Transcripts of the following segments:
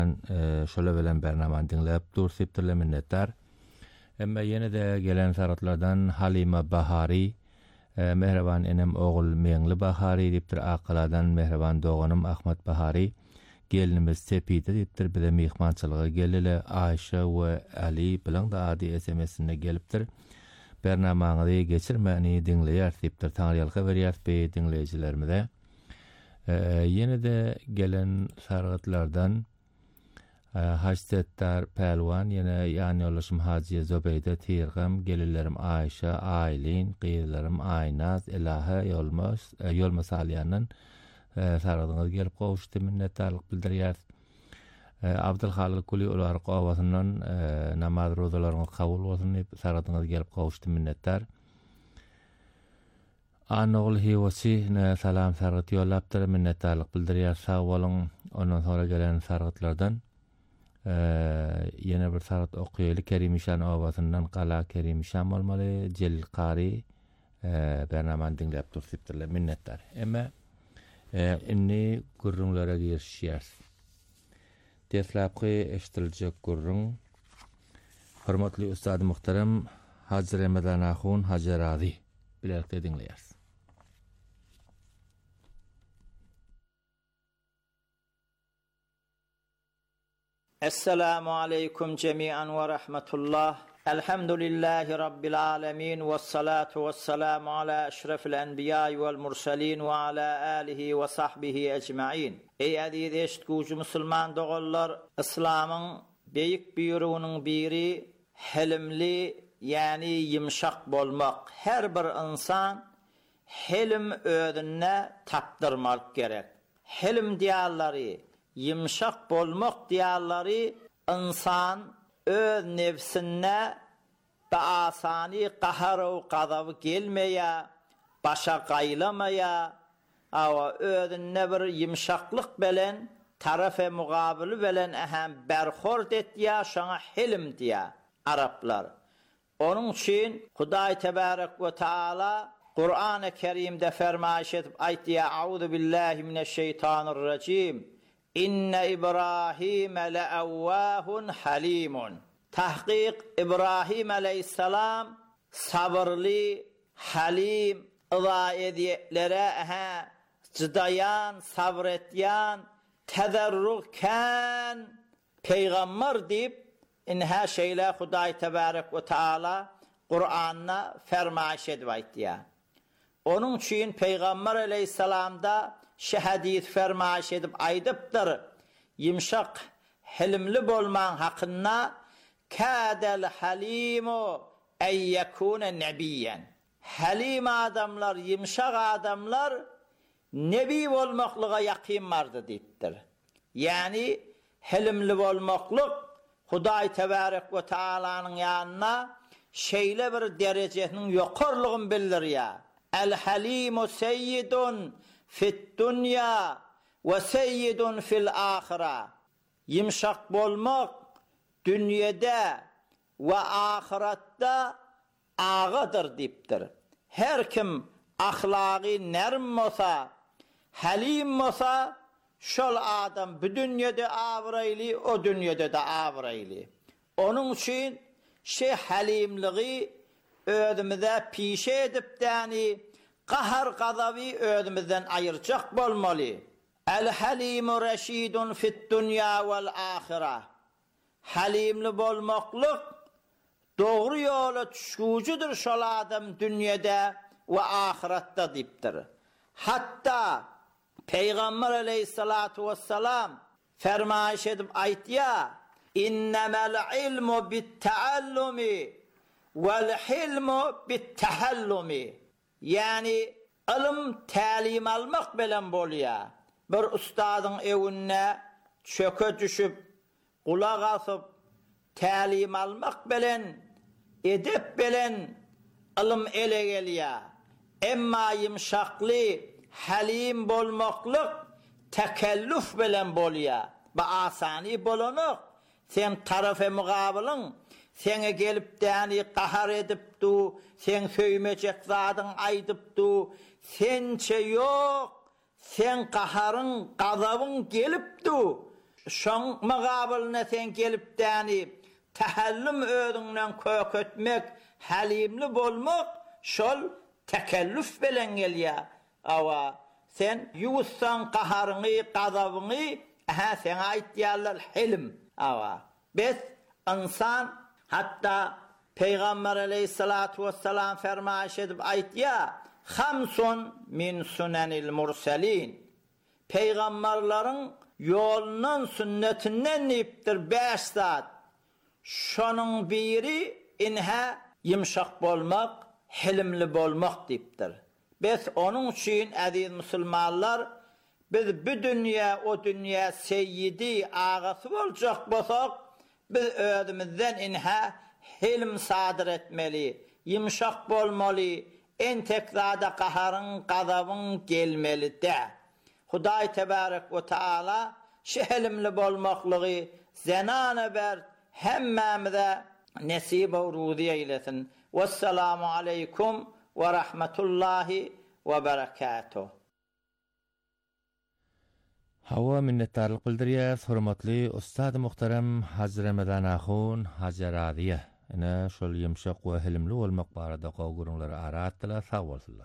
şola bilen bernaman dinläp dursypdyrlar minnetdar. Emma ýene de gelen saratlardan Halima Bahari, Mehreban enem oğul Meňli Bahari diýipdir, Aqaladan Mehreban doganym Ahmet Bahari, gelinimiz Sepide diýipdir, bize mihmançylyga gelile Ayşe we Ali bilen da ady SMS-ine gelipdir. Bernamaňyzy geçirmäni dinleýär diýipdir, taňryalga berýär be dinleýijilerimize. Yine de gelen sargıtlardan Haçsettar Pelwan, yine yani olaşım Haciye Zobeyde Tirgam, gelirlerim Ayşe, Aylin, qiyirlerim Aynaz, Elahe, Yolmas Aliyan'ın sargıdığınız gelip qovuştu, minnettarlyk bildirýär. Abdülhalil Kuli ular qowasyndan namaz rozalarına kabul bolsun diýip sargıdığınız gelip qovuştu, minnettar. Anogul hiwasi salam sargıt ýollapdyr, minnettarlyk bildirýär, sag bolun. Ondan sonra gelen sargıtlardan yine bir sargıt okuýaly, Kerimişan owasyndan Qala Kerimişan bolmaly, Celil Qari bernaman dinläp dursypdyrlar, minnettar. Emma inni gurrunlara girişýär. Deslapky eşitiljek gurrun hormatly ustady muhtaram Hacı Ramadan Ahun Hacı Razi bilerek dinleýär. Esselamu aleyküm cemiyan ve rahmetullah. Elhamdülillahi Rabbil alemin. Vessalatu vesselamu ala eşrefil enbiya vel mursalin ve ala alihi ve sahbihi ecma'in. Ey aziz eşitgücü Müslüman dogallar, İslam'ın beyik buyruğunun biri helimli, yani yumşak bolmak. Her bir insan helim ödünne tapdırmak gerek. Helim diyarları, yumşak bolmak diyarları insan öz nefsine asani qahar qadav gelmeye, başa qaylamaya, ama özüne bir yumşaklık bilen, tarafe mugabili bilen berhord etdiya, şana hilim diya Araplar. Onun için Hudaý Tebarek ve Taala Kur'an-ı Kerim'de fermayiş edip aytiya, Euzu billahi mineşşeytanirracim. İnne İbrahim le'awwahun halimun. Tahqiq İbrahim aleyhisselam sabırlı, halim, ıdâ cidayan, sabretyan, tezerruken peygamber deyip inha şeyle Hudaý Tebarek ve Taala Kur'an'na fermayiş edip aytiya. Onun için Peygamber aleyhisselamda şehadit fermayiş edip aydıptır. Yumşak, hilimli bolman hakkında kâdel halimu en yekûne nebiyyen. Halim adamlar, yumşak adamlar nebi olmaklığa yakin vardı deyiptir. Yani hilimli bolmaklık Hudaý Tebarek ve Taala'nın yanına şeyle bir derecenin yokarlığın bildir ya. El-halimu seyyidun fit dunya ve seyyidun fil ahira. Yumşak bolmak dünyada ve ahirette ağadır deyiptir. Her kim ahlaki nerm olsa, halim olsa, şol adam bu dünyada avraylı, o dünyada da avraylı. Onun için halimliği özümüze pişe edip yani qahar qadavi özümüzden ayıracak bolmalı. El-halimu reşidun fit dunya vel ahira. Halimli bolmaklık doğru yola düşkücüdür şol adam dünyada ve ahirette deyiptir. Hatta Peygamber aleyhissalatu vesselam fermayiş edip aytiya, innemel ilmu bit taallumi vel hilmu bit tahallumi. Yani ilim talim almak bilen bolýar. Bir ustadın evine çöke düşüp kulak asıp talim almak bilen, edep bilen ilim ele gelýär. Emma yumşakly, halim bolmaklyk tekellüf bilen bolýar. Bu asani bolanok. Sen tarafe mugabilin, seni gelip däni qahar edipdi, sen söýmejek zadyň aýdypdy, sençe yok, sen qaharın, gazabyň gelipdi. şoň mugabylna sen gelip däni tahallüm ödünden kökötmek, halimli bolmak şol tekellüf bilen gelýär. Awa sen yuwsan qaharyny, gazabyny, sen aýtýarlar hilm. Awa biz insan hatta Peygamber aleyhissalatu vesselam fermaýş edip aýtýar: "Hamsun min sunanil murselin." Peygamberlerin yolundan sünnetinden nipdir 5 zat. Şonun biri inha yumşak bolmak, hilimli bolmak dipdir. Biz onun için aziz musulmanlar biz bu dünya o dünya seyyidi ağası bolacak bolsak biz özümizden inha hilim sadır etmeli, yumşak bolmalı, entekrada qaharın, qazabın gelmeli de. Hudaý tebarek ve taala şehilimli bolmaklığı zenane ber hemmemize nesib ve ruzi eylesin. Vesselamu aleykum ve rahmetullahi ve berekatuh. Hawa minnetdarlyk bildirýär, hormatly ustad muhterem Hazy Ramadan ahun, Hazy Radiýa. Ene şol ýumşak we hilimli bolmak barada gowgurunlary aratdylar, sag bolsunlar.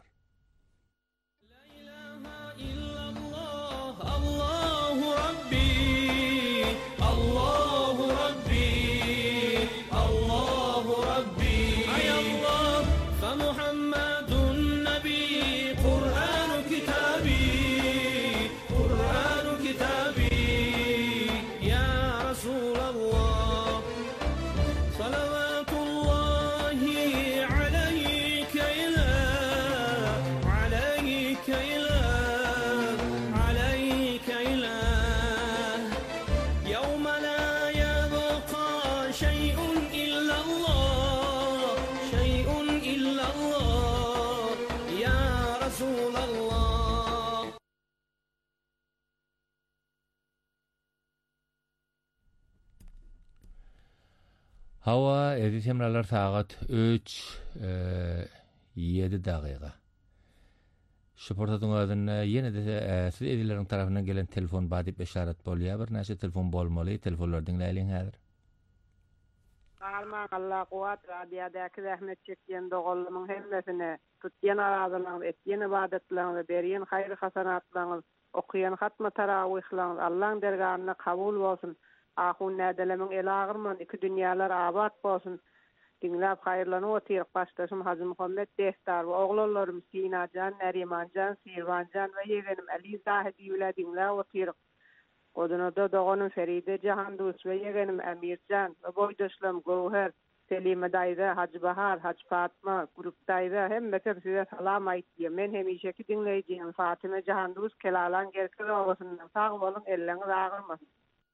Hawa editemralar saat 3:07 daqiqa. Şuportatın adına yine de siz edilerin tarafından gelen telefon badip işaret bolýar. Bir näçe telefon bolmaly, telefonlar dinleýin häzir. Arman Allah kuwat radiyadaki rahmet çekýän dogalymyň hemmesine tutýan arazylaryň, etýän ibadetlaryň we berýän haýry hasanatlaryň, okuyan hatma tarawihlaryň Allahyň dergahyna kabul bolsun. Ahun nädelemin elagyrman iki dünýäler abad bolsun. Dinläp haýyrlanyp otyryp başdaşym Hazy Muhammed Destar we oglanlarym Sinajan, Nerimanjan, Sirvanjan we yegenim Ali Zahidi bilen dinläp otyryp Odunada doğanın Feride Jahandus ve yegenim Emircan ve boydaşlarım Gowher, Selime Dayda, Hacı Bahar, Hacı Fatma, grupdayda hemmete size salam aýtdyr. Men hemişeki dinleýjim Fatime Jahandus kelalan gerker olasyndan sag bolun, elleňiz agyrmasyn.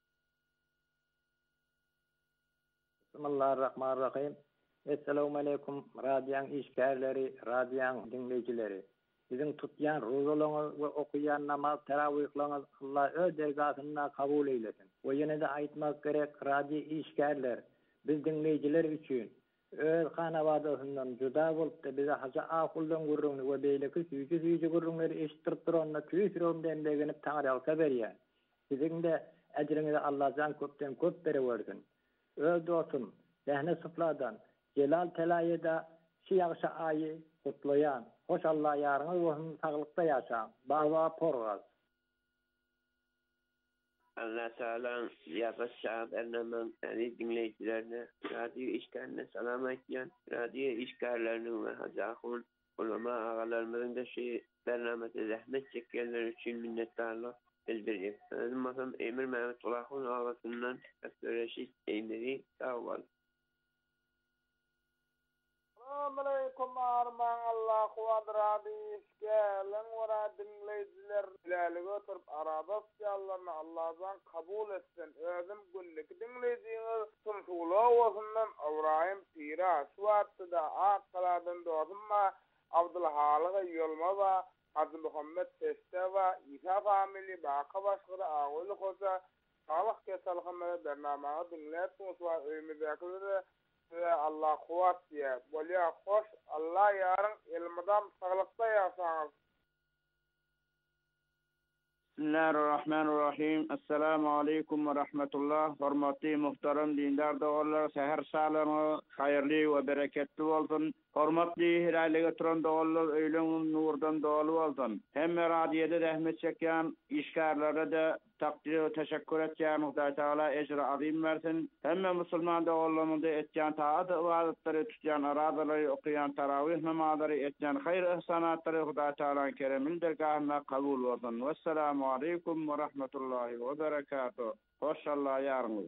Bismillahirrahmanirrahim. Esselamu aleykum radiyan işgärleri, radiyan dinleýijileri. Sizin tutýan rozalaryňyz we okuyan namaz terawihlaryňyz Allah öz dergahyna kabul eylesin. We ýene de aýtmak gerek, radio işgärler biz dinleýijiler üçin öz hanawatyndan juda bolup da bize haja ahuldan gurrunly we beýleki süýji gurrunlary eşitdirip duranyna tüýsürümden begenip taňryalsa berýär. Sizin de ejriňizi Allah jan köpden köp berýärsin. Öz dostum, Dehne Sıfladan, Celal Telayeda, Şiyaşa ayı kutlayan, hoş Allah yarını ruhun sağlıkta yaşa, Bava Porgaz. Allah Teala Ziyafet Şahap Ernaman, dinleyicilerine, radyo işgarine selam etken, radyo işgarlarının ve Hazahun, ulama ağalarımızın da bernamete zahmet çekenler için minnettarlık bildirdik. Benim adım Emir Mehmet Ulahun ağasından Reşit Eymeri sağ olun. Assalamualaikum arman Allah kuadradi işgelen wara dinleyijiler bilaligi oturup arabas ýallaryny Allah'dan kabul etsin. Özüm günlük dinleyijiňiz Tumşula owasundan Awraýym Pira suwatda aqladan dozumma Abdulhalyk Ýolmawa Hazy Muhammed Testewa İsa family baqa başgary aýly hoza sağlyk keselhanaly bernamagy dinläp oýa öýmüzäkleri Allah kuvat diye. Bolya hoş Allah yarın ilmidan sağlıkta yaşanır. Bismillahirrahmanirrahim. Assalamu alaikum ve rahmetullah. Hormatly muhtaram dindar dogallar, seher salamy hayırly we bereketli bolsun. Hormatly hiralige turan dogallar öýleňiň nurdan dolu bolsun. Hemme radiyede rahmet çekýän işgärlere de takdir we teşekkür etýän Hudaý Taala ejri azim bersin. Hemme musulman dogallarymyzda etýän taat we ibadetlary tutýan arazalary okuyan tarawih namazlary etýän hayır ihsanatlary Hudaý Taalaň keremli dergahyna kabul bolsun. Vesselamu aleykum ve rahmetullahi ve berekatuhu. Hoşallah yarınız.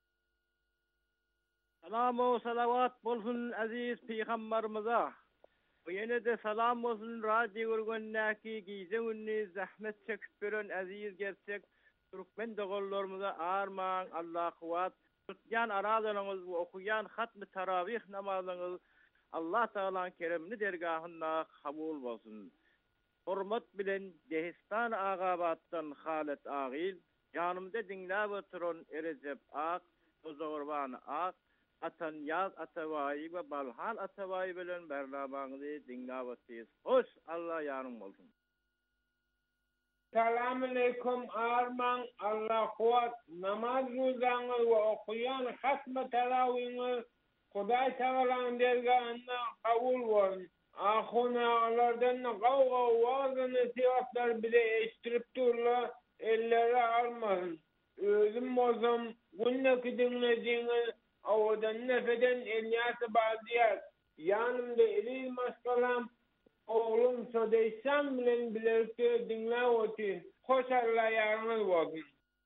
Selamu salavat bolsun aziz peygamberimize. Yine de salam olsun radyo görgünnäki gizeňini zahmet çekip beren aziz gerçek Türkmen dogallarymyza arman Allah kuwat tutyan arazalaryňyz we okuyan hatmy tarawih namazyňyz Allah Taalaň keremli dergahyna kabul bolsun. Hormat bilen Dehistan Agabatdan Halit Agil, yanımda dinläp oturan Erecep Ak, Ozorban Ak, Atanyaz Ataway ve Balhan Ataway bilen bernabaňyzy dinläp otyr. Hoş Allah ýarym bolsun. Selamun aleyküm arman Allah kuwat namaz rozaňyz we okuyan hatmy tarawiňyz Hudaý Taalaň dergahyna kabul bolsun. Ahunalardan gavga wazını siyaslar bile eştirip durla elleri almasın. Özüm bozum günneki dinlediğiniz avadan nefeden Elyas-ı Baziyat. Yanımda elil maskalam oğlum Sodeysam bilen bilirse dinle oti. Hoş Allah yarınız olsun.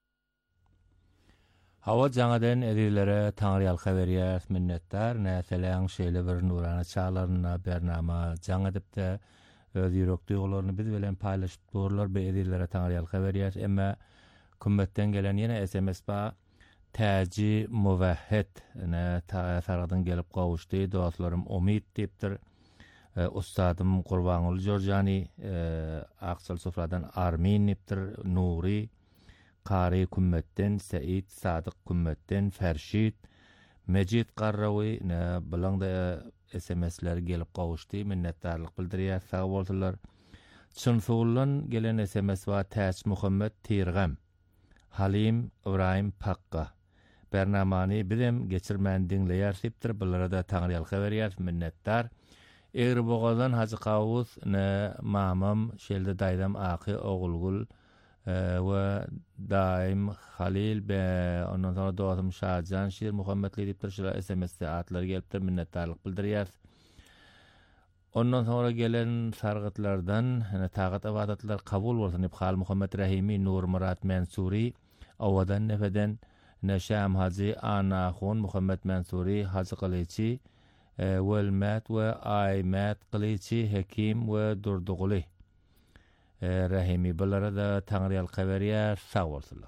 Hawa jaňadan erilere taňryal haberýär minnetdar näseleň şeýle bir nurana çağlaryna bernama jaň edipde öz ýürek duýgularyny biz bilen paýlaşyp durlar be erilere taňryal haberýär emma kümmetden gelen ýene SMS ba täji muvahhid ne taýyradan gelip gowuşdy dostlarym umid diýipdir ustadym Gurbanuly Jorjani Aksal Sofradan Armin diýipdir Nuri Qari Kümmetten, Said Sadyk Kümmetten, Ferşit, Mejid Qarrawy ne bilen de SMS'ler gelip gowuşdy, minnetdarlyk bildirýär, sag bolsunlar. Çynsulan gelen SMS wa Täç Muhammed Tirgam, Halim Ibrahim Pakka. Bernamany bizem geçirmän dinleýärsipdir, bulara da taňryal haberýär, minnetdar. Eger boğazdan Hacı Qawus ne mamam şelde daýdam aky ogulgul ve daim Halil be ondan sonra dostum Şahjan Şir Muhammedli diýip şol SMS'de atlar gelipdir, minnetdarlyk bildirýär. Ondan sonra gelen sargıtlardan tagat awadatlar kabul bolsun diýip Hal Muhammed Rahimi, Nur Murat Mansuri, awadan nefeden Neşam Hacı Ana Khon Muhammed Mansuri, Hacı Qiliçi, Welmat ve Aymat Qiliçi, Hakim ve Durduguli. Rahimi bulara da taňryal haberýär, sag bolsunlar.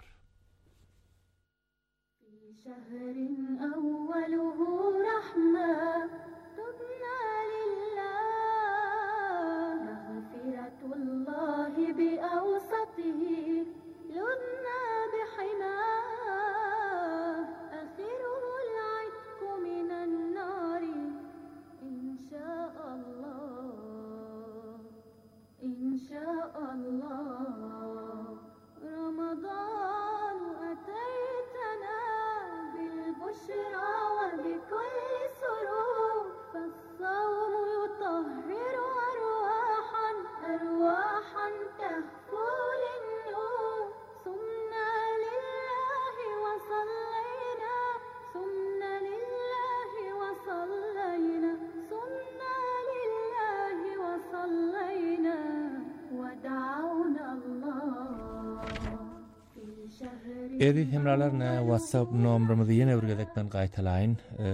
Şehrin awwaluhu rahma tubna lillah maghfiratullahi bi awsatihi ludna bihima akhiruhu al-'itqu minan nari inşaallah İnşaallah Ramazan أتيتنا بالبشرى وبكل سرور فالصوم يطهر أرواحا تهفو للنور صمنا لله وصلينا صمنا لله وصلينا صمنا لله وصلينا ودعونا الله في شهر Eri hemralarna WhatsApp nomrumuzy ýene bir gezekden gaýtalayyn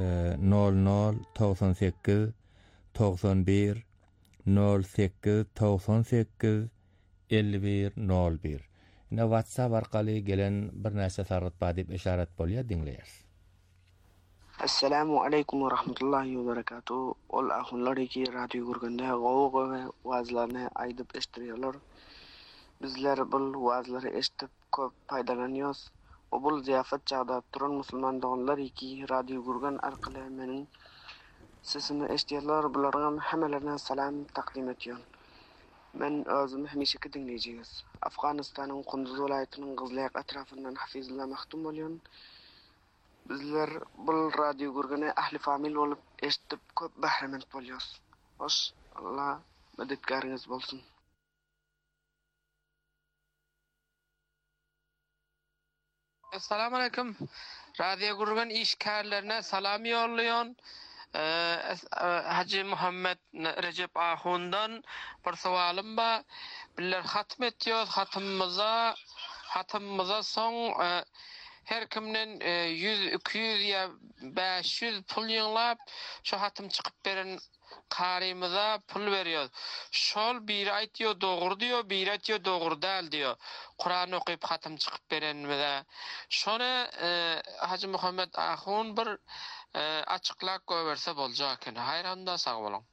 0098 91 08 98 51 01. Ina WhatsApp arkaly gelen bir näçe sargytpa diýip işaret bolýar, dinleýäris. Assalamu alaikum wa rahmatullahi wa barakatuh. Ol ahunlary ki radio görgende gowga we wazlaryny aýdyp eşdirýärler. Bizler bul wazlary eşdip köp paýdalanýarys. O bul ziyafat çagda turan musulman doganlar ki radio görgen arkaly meniň sesimi eşdirýärler. Bularga hemmelerine salam takdim etýän. Men özüm hemişeki dinleyiciniz. Afganistan'ın Kunduz vilayetinin Kızılayık etrafından Hafizullah Mahtum bolýan. Bizler bu radio gurgany ahli famil bolup eşitip köp bahramand bolýarys. Hoş, Allah medetgarınız bolsun. Assalamu alaikum. Radio gurgan işgärlerine salam ýolluýan. Hacı Muhammed Recep Ahundan bir sualım ba. Bizler hatm etýär, hatymyza soň her kimden 100, 200 ya 500 pul ýyňlap şu hatym çykyp beren karymyza pul berýär. Şol bir aýtýar dogry diýär, bir aýtýar dogry däl diýär. Kur'an okuyup hatym çykyp berenmede. Şonu Hacı Muhammed Ahun bir açıklak göberse boljakken. Hayranda sağ bolun.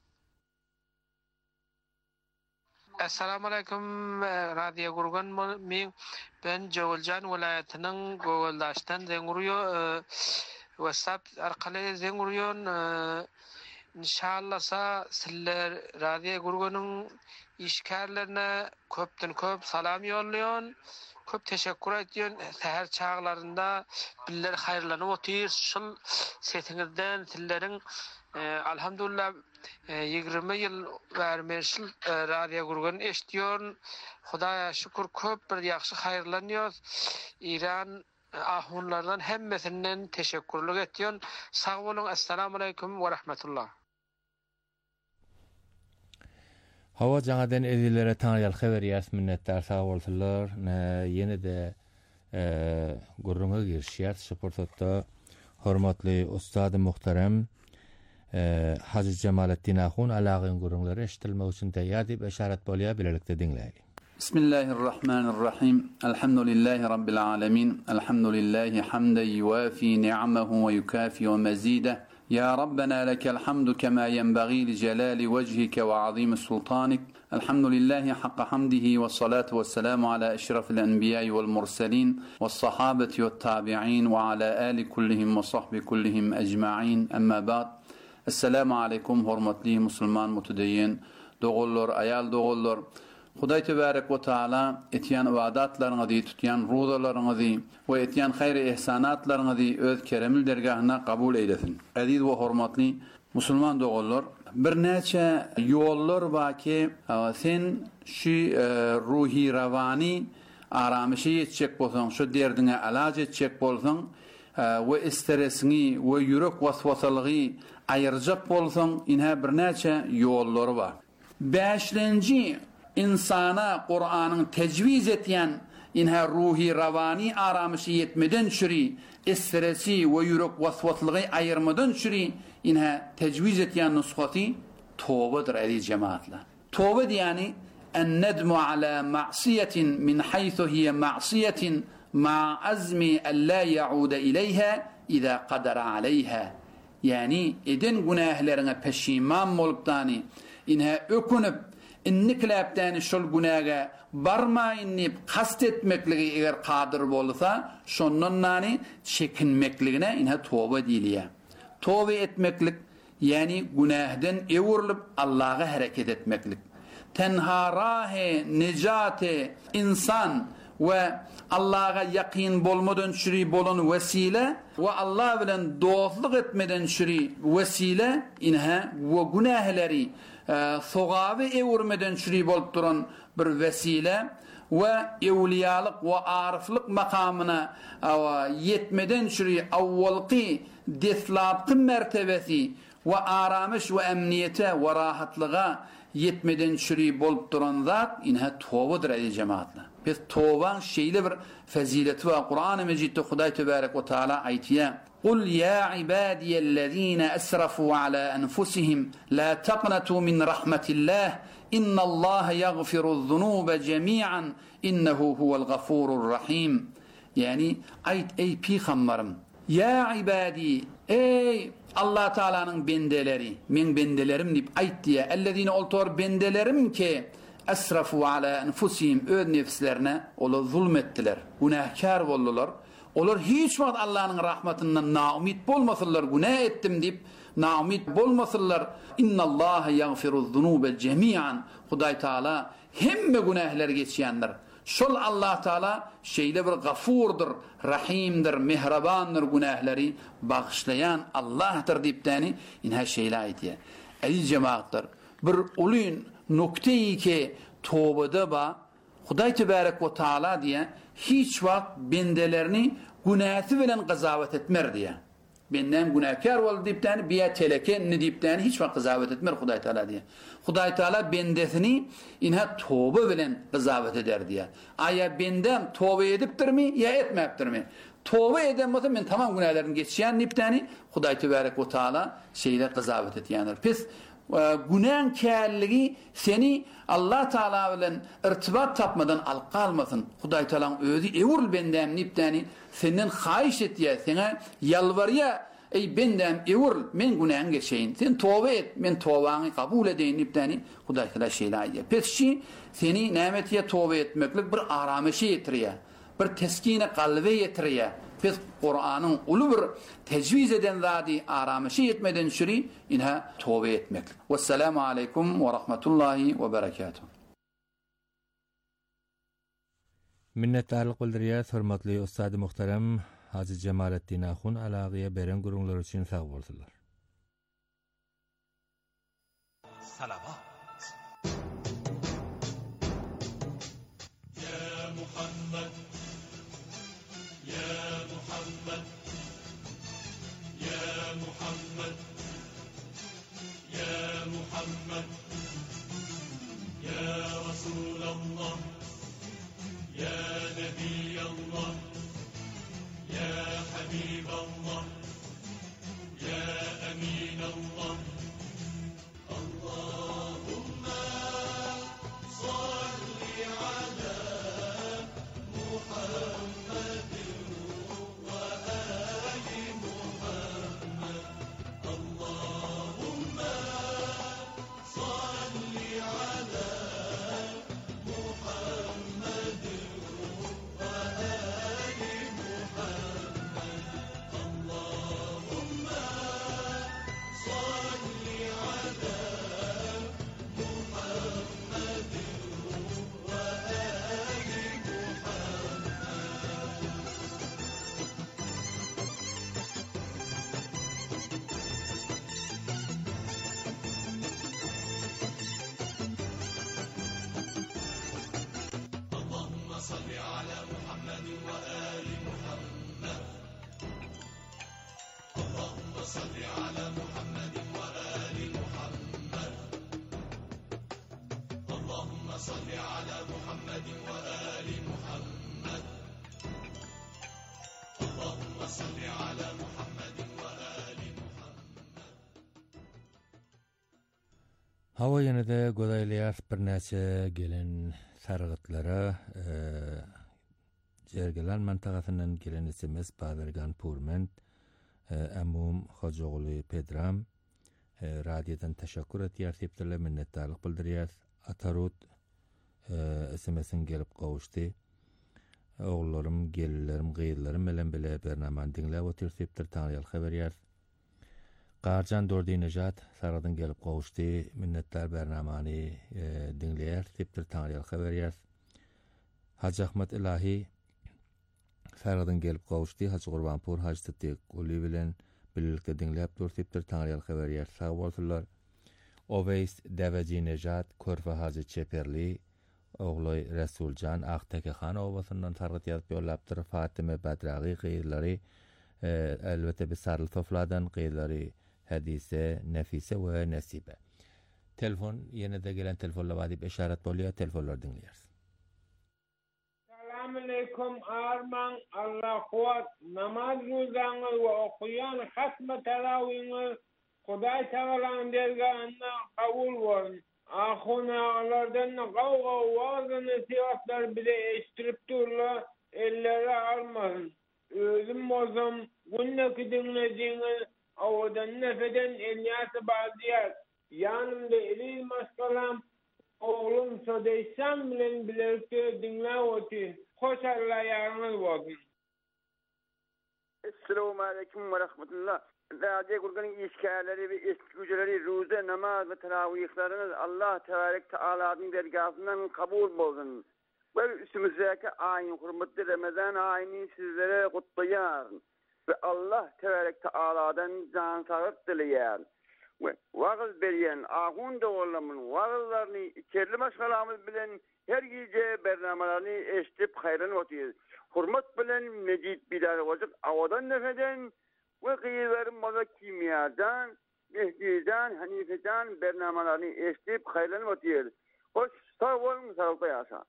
Assalamu alaikum radio gurgan men Jowaljan vilayetining Gowaldaşdan zeňurýar WhatsApp arkaly zeňurýan inşallah sizler radio gurganyň işgärlerine köp salam ýolluýan. Köp teşekkür etýän. Seher çağlarında bizler hayrlanyp otyr. Şol setiňizden sizleriň alhamdulillah 20 ýyl bermeşil radio gurgany eşitýän. Hudaýa şükür köp bir ýaxşy hayrlanýar. İran ahunlardan hemmesinden teşekkürlik etýän. Sag bolun. Assalamu alaikum we rahmatullah. Hawa jaňadan edilere taňyal haber ýas minnetdar sag bolsunlar. Ýene de gurrunga girişýär. Şu pursatda hormatly ustady muhterem Hacı Cemalettin Ahun alagyň gurrunlary eşitilmek üçin täýär diýip eşaret bolýar, bilelikde dinläýin. Bismillahirrahmanirrahim. Elhamdülillahi rabbil alamin. Elhamdülillahi hamden yuwafi ni'amahu ve yukafi ve mazida. Ya Rabbena lekel hamdu kema yenbaghi li celali vejhike ve azim sultanik. Elhamdülillahi hakka hamdihi ve salatu ve selamu ala eşrafil enbiyai vel murselin ve sahabeti ve tabi'in ve ala ali kullihim ve sahbi kullihim ecma'in. Amma ba'd. Assalamu alaikum hormatly musulman mutedeyyin dogullar, ayal dogullar. Hudaý tebarek we taala etýän ibadatlaryňyzy, tutýan rozalarynızy we etýän haýry ihsanatlaryňyzy öz keremli dergahyna kabul eýlesin. Aziz we hormatly musulman dogullar, bir näçe ýollar baki sen şu ruhi rawani aramışy ýetjek bolsaň, şu derdiňe alaj etjek bolsaň we stresini we ýürek waswasalygy ayırjak bolsaň, inha bir näçe ýollar bar. 5-nji insana Kur'an'ın tecviz etýän inha ruhi rawani aramışy yetmeden şuri stresi ve yürek waswaslygy ayırmadan şuri inha tecviz etýän nushaty tawbadyr aziz cemaatlar. Tawba diýany en-nedmu ala ma'siyetin min haythu hiye ma'siyetin ma azmi en la ya'uda ilayha iza qadara alayha. Yani eden günahlarına peşiman bolupdany inha ökünüp innikläpden şol günaga barmaýyn kast etmekligi eger kadir bolsa şondan çekinmekligine inha tawba diýilýär. Tawba etmeklik yani günahdan ewurlup Allah'a hareket etmeklik. Tenha rahe necate insan ve Allah'a yakin bolmadan şuri bolan vesile ve Allah bilen dostluk etmeden şuri vesile inha ve günahları sogawy ewurmeden şuri bolup duran bir vesile ve evliyalık ve ariflik makamına yetmeden şuri awwalqi deslapqı mertebesi ve aramış ve emniyete ve rahatlığa yetmeden şuri bolup duran zat inha tawbadyr ey cemaatler. Biz tawban şeýle bir fazileti we Kur'an-ı Mecidde Hudaý tebarek we taala aýtýar: "Qul ya ibadiyellezine asrafu ala enfusihim la taqnatu min rahmetillah innallaha yaghfiruz-zunuba jemi'an innehu huvel gafurur rahim." Yani ayt ey peygamberim, ya ibadi, ey Allah Taala'nın bendeleri, men bendelerim dip ayt diye. Ellezine oltor bendelerim ki asrafu ala enfusihim, öz nefslerine ola zulmettiler, günahkar boldular. Olar hiç wagt Allah'ın rahmetinden naumit bolmasalar, günah ettim deyip naumit bolmasalar, innallâhe yagfiru'z-zunûbe cemî'an. Hudaý Taala hemme günahlar geçýändir. Şol Allah Taala şeýle bir gafurdur, rahimdir, mehrabandır, günahlary bagışlayan Allah'tır diýipdäni inha şeýle aýtýar. Aziz cemaatlar, bir ulun nokteyi ki tövbede ba Hudaý Tebarek ve Taala diýe hiç wagt bendelerini günäsi bilen gazabat etmer diýe. Benden günahkar bol diýipdäni biýa teleke ne diýipdäni hiç wagt gazabat etmer Hudaý Taala diýe. Hudaý Taala bendesini inha tövbe bilen gazabat eder diýe. Aya bendem tövbe edipdirmi ýa etmäpdirmi? Tövbe eden bolsa men tamam günahlarym geçýän diýipdäni Hudaý Tebarek ve Taala şeýle gazabat etýändir. Pes günahkarlygy seni Allah Taala bilen irtibat tapmadan alqalmasın. Hudaý Taalaň özü ewurl bendem nipdäni senden haýyş etýär, sene yalvarýar, ey bendem ewurl men günahym geçeýin. Sen tövbe et, men tövbaňy kabul edeýin nipdäni Hudaý Taala şeýle aýdýar. Pesçi seni nämetýe tövbe etmeklik bir arameşe ýetirýär. Bir teskine kalbe ýetirýär. Pes Kur'an'ın ulu bir tecviz eden zadi aramışı yetmeden şuri inha tövbe etmek. Vesselamu aleyküm ve rahmetullahi ve berekatuhu. Minnetdarlyk bildirýär, hormatly ustady muhterem Hazy Jemaletdin Ahun alagyya beren gurullar üçin sag bolsunlar. Salavat. Ya Muhammed, Ya Muhammed, Ya Muhammed, Ya Muhammed, Ya Resulallah, Ya Nebiyallah, Ya Habiballah, Ya Aminallah. Allahümme salli ala Muhammedin ve ali Muhammed. Allahümme salli ala Muhammedin ve ali Muhammed. Allahümme salli ala صل على محمد وآل محمد. اللهم صل على محمد وآل محمد. اللهم صل على محمد وآل محمد. اللهم صل على محمد وآل محمد. Hava ýene-de godaýlýar bir näçe gelen sargıtlara Jergelan mantagasynyň gelen SMS Babergan Purment Amum Hojogly Pedram radiodan teşekkür etýär diýipdirler, minnetdarlyk bildirýär. Atarut SMS'in gelip gowuşdy. Ogullarym, gellerim, gyýyllarim bilen bile bernamany dinläp oturýar, taňyal habar ýer. Garjan Dordinejat saradan gelip gowuşdy, minnetdar bernamany dinleýär, diýipdir, taňyal habar ýer. Hacı Ahmet Ilahi saradan gelip gowuşdy, Hacı Gurbanpur Hacı Sıddyk uly bilen birlikde dinläp durýar, taňyal habar ýer. Sag bolsunlar. Oveys Devejinejat Körfe Hacı Çeperli Ogloy Resulcan Aqtekehan obasından targıt ýazyp ýollapdyr. Fatime Badragy gyýylary elbette bir sarıl topladan gyýylary Hadise, Nefise we Nesibe. Telefon ýene-de gelen telefonla wadyp işaret bolýar, telefonlar dinleýär. Assalamu alaikum Arman, Allah kuat, namaz rozaňy we okuyan hatma tarawiňy Hudaý Taala'nın dergahına kabul bolsun. Ahunağlardan gavga wazını siyaslar bile eştirip durla ellere almasın. Özüm bozum günneki dinlediğini avadan nefeden Elyas-ı Baziyat. Yanımda Elil Maskalam oğlum Sodeysam bilen birlikte dinle oti. Hoş Allah yarınız olsun. Esselamu aleyküm ve rahmetullah. Radyo Gurgan'ın işgârleri ve eski ruze, namaz ve teravihleriniz Allah Tebarek Teala'nın dergâsından kabul bolsun. Ve üstümüzdeki ayın hürmetli Ramazan ayını sizlere kutlayar. Ve Allah Tebarek Teala'dan can sağlık dileyen. Ve vağız beriyen, ahun doğulamın vağızlarını içerli maşgalamız bilen her gece bernamalarını eşitip hayran otuyuz. Hürmet bilen Mecid Bidar olacak avadan nefeden ve kıyıların maza kimyadan, Mehdi'den, Hanife'den bernamalarını eşitip hayran otuyuz. Hoş, sağ olun, sağlıkta yaşa.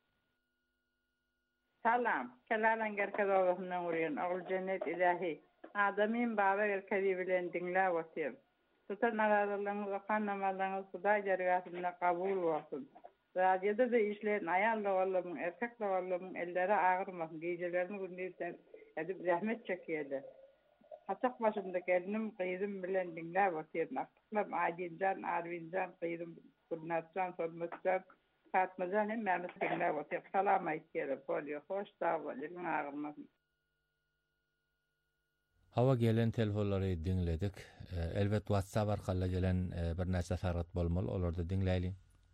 Salam, kelalan gerkez Allah'ından uğrayan, ağıl cennet ilahi. Adamin baba gerkezi bilen dinle otuyuz. Tutan aradılığınız, okan namazlarınız Huday dergasında kabul olsun. Radyoda da işleyen ayarlı oğlumun, erkekli oğlumun elleri ağırmasın. Gecelerini gündüzden edip zahmet çekiyordu. Haçak başındaki elinim kıydım bilen dinler basıyorum. Aktıklam Adilcan, Arvincan, kıydım Kurnatcan, Sormazcan, Fatmacan hem mermisi dinler basıyorum. Salama istiyorum. Polio, hoş sağ olun. Elin ağırmasın. Hava gelen telefonları dinledik. Elbet WhatsApp arqalla gelen bir näçe sarat bolmaly. Olарды dinleýin.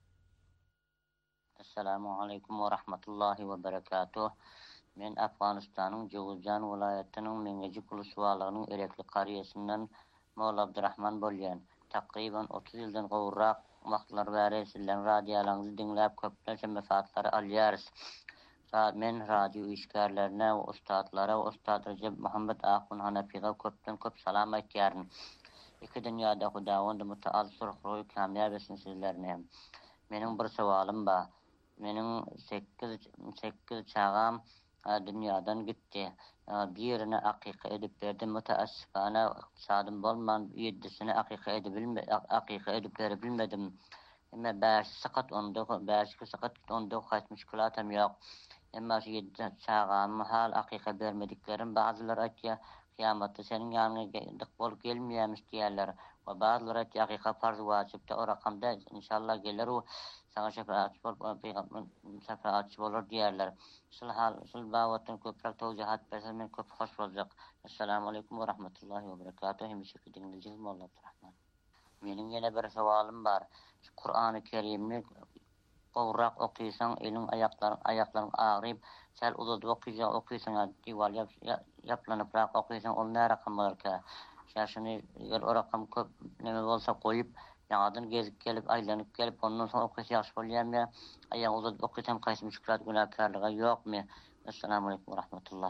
Assalamu alaikum wa rahmatullahi wa barakatuh. Men Afganistanyň Jowzjan welaýatynyň Meňeji Kuluşwalygynyň erekli qariýasyndan Molla Abdurrahman bolýan. Takriban 30 ýyldan gowrak wagtlar bäri sizläň radiolaryňyzy dinläp köplençe mefaatlar alýarys. Men radio işgärlerine we ustadlara we Ustad Recep Muhammed Akun Hanafiga köp salam aýtýaryn. Iki dünýäde Hudaýyň mutaal surhroý kamýap etsin sizlerine. Meniň bir sowalym bar. Meniň 8 çağam dünýäden gitdi. Birine aqiqa edip berdim. Mutaassifana sadym bolman 7-sini aqiqa edip berebilmedim. Emma 5 saat 5 saat 10 müşkülatam ýok. Emma 7 çağam hal aqiqa bermediklerim bazılar aýtýar, kıyamatda senin ýanyna bol gelmeýämis diýerler. Ve bazılar aýtýar aqiqa farz wajypda o rakamda inşallah gelir o sana şefaatçi bolar diýerler. Şol bawatdan köprak tawjahat bersen men köp hoş boljak. Assalamu aleykum we rahmatullahi we berekatuh. Hemşe dinleyijiz Molla Abdurrahman. Meniň ýene bir sowalym bar. Kur'an-ı Kerimni gowrak okuýsaň, elin aýaklaryň ağryp, sel uzady okuýsaň, diwal ýaplanyprak okuýsaň, ol näre kamarka. Şaşyny eger o rakam köp neme bolsa goýup, ýaňadan gezip gelip, aýlanyp gelip, ondan soň okuýsa ýaşy bolýarmy? Aýan uzady okuýsam gaýsy müşkilat günahkarlygy ýokmy? Assalamu aleykum we rahmatullah.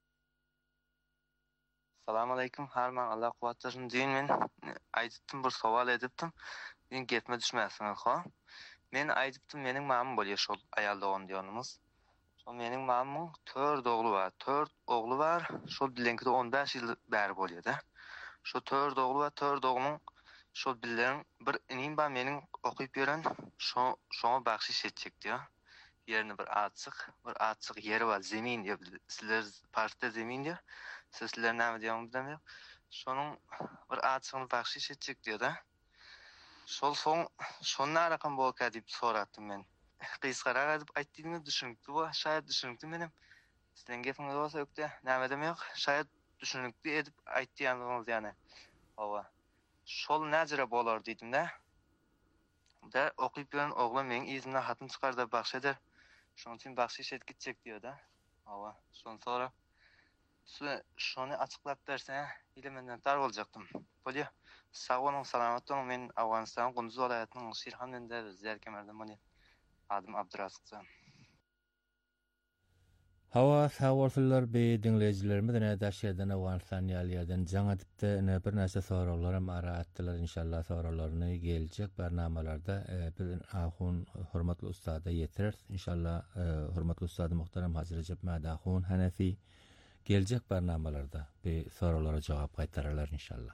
Assalamu aleykum. Harman Allah kuwatlarsın diýin men. Aýdypdym bir sowal edipdim. Men getme düşmäsiň ha. Men aýdypdym meniň mamam bolýar şol aýal dogan diýenimiz. Şol meniň mamamyň 4 ogly bar. 4 ogly bar. Şol bilenkide 15 ýyl bäri bolýar-da. Şol 4 ogly bar, 4 oglyň şol bilen bir inim bar meniň okuýup beren, şoňa bagşyş etjek diýär. Ýerine bir açyk ýeri bar, zemin diýip sizler partda zemin diýär. Sizler näme diýýäňizi bilmem. Şonuň bir açygyny bagşyş etjek diýär-da. Şol närakam bolka diýip soratdym men. Kysgarak edip aýtdyňyzy düşünükdi bu, şaýat düşünükdi menem. Sizden gepiňiz bolsa ýokda, näme demek, şaýat düşünükdi edip aýtdyňyzy ýani. Owa. Şol näjere bolar diýdim-de. Da okuýup beren oglan meniň izimden hatym çykarda bagşy eder. Şonuň üçin bagşyş edip gitjek diýär-da. Owa. Şoň sonra şonu açıklap dersen ile menden dar olacaktım. Bolýar. Sağ olun, salamat olun. Men Awganistan Gunduz welaýatynyň Şirhan mende Zerkemerden bolýar. Adım Abdurazykjan. Hawa sawallar be dinleyijilerimiz nädaş ýerden Awganistan ýalyardan jaň edipde bir näçe soralarym ara atdylar. Inşallah soralaryny geljek barnamalarda bir ahun hormatly ustada ýetirer. Inşallah hormatly ustady muhtaram Hazır Recep Madahun Hanefi geljek barnamalarda bir soralara jogap gaýtararlar inşallah.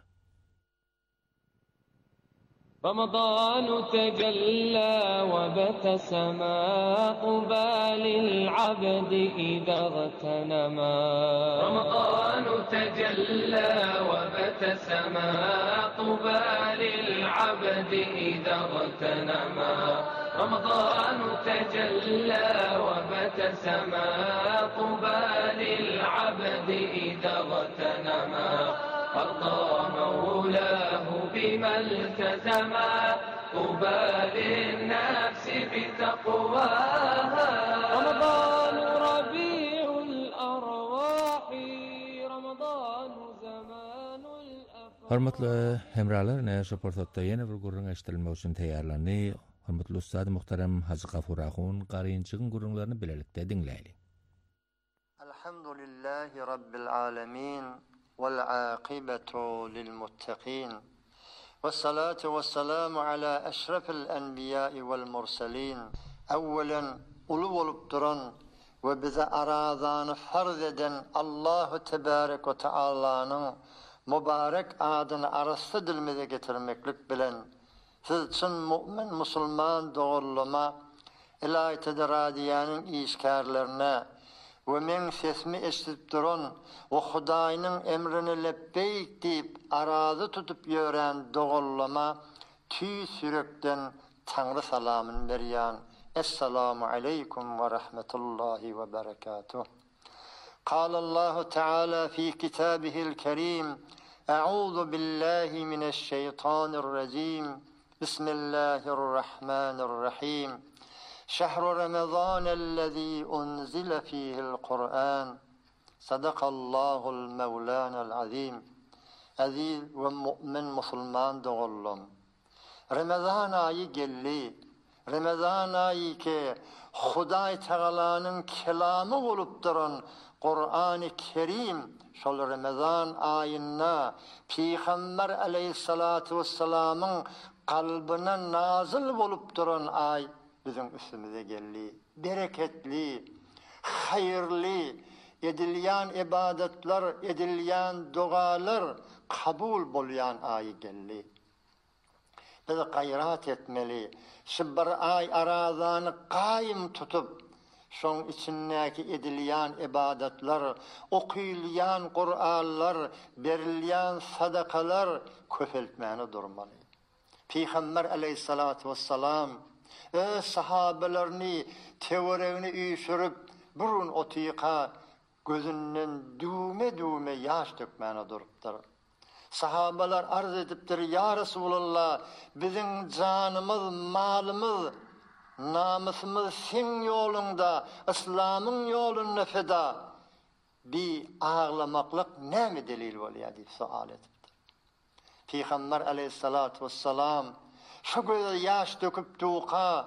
رمضان تجلى وابتسم طوبى للعبد إذا اغتنما رمضان تجلى وابتسم طوبى للعبد إذا اغتنما رمضان تجلى وبتسما طوبى للعبد إذا اغتنما أرضى مولاه بما التزما طوبى للنفس بتقواها رمضان ربيع الأرواح رمضان زمان الأفراح. Hormatly hemralar, näşe portatda ýene bir gurrun eşdirilmek üçin taýýarlandy. Hormatly ustad muhterem Hacı Gafur Ahun garynçygyň gurrunlaryny bilelikde diňläýli. Elhamdülillahi Rabbil alamin vel aqibatu lil muttaqin. Vessalatu vesselamu ala eşrefil enbiya'i vel murselin. Evvelen ulu bolup duran ve bize arazany farz eden Allahu Tebarek ve Taala'nın mübarek adyny arasy dilimize getirmeklik bilen siz için mümin musulman doğrulama ilahiyat-ı radiyanın işkarlarına ve men sesmi eşitip duran ve Hudaýynyň emrini lebbeyk deyip arazy tutup ýören doğrulama tüy sürekden Tanrı salamyn berýän. Esselamu aleykum ve rahmetullahi ve berekatuh. قال الله تعالى في كتابه الكريم أعوذ بالله من الشيطان الرجيم بسم الله الرحمن الرحيم شهر رمضان الذي أنزل فيه القرآن صدق الله المولان العظيم Aziz ve mümin musulman doğullum. Ramazan ayı geldi. Ramazan ayı ki Hudaý Taala'nın kelamı olup duran Kur'an-ı Kerim şol Ramazan ayına Peygamber aleyhissalatu vesselam'ın kalbine nazil olup duran ay bizim üstümüze geldi. Bereketli, hayırlı, edilýän ibadetler, edilýän dualar kabul bolýan ay geldi. Biz gayret etmeli. Şu bir ay arazany qaýym tutup şoň içindäki edilýän ibadetler, okuýulýan Qur'anlar, berilýän sadakalar köpeltmäni durmaly. Peygamber aleyhissalatu vesselam sahabelerini teweregini üýşürip burun otyqa gözünden düme ýaş dökmäni durupdyr. Sahabalar arz edipdir, ya Resulallah, bizim canımız, malımız, namusumuz sen yolunda, İslam'ın yolunda feda. Bir ağlamaklık ne mi delil bolýar diýip sual edipdir. Peygamber aleyhissalatu vesselam şu göze yaş döküp tuqa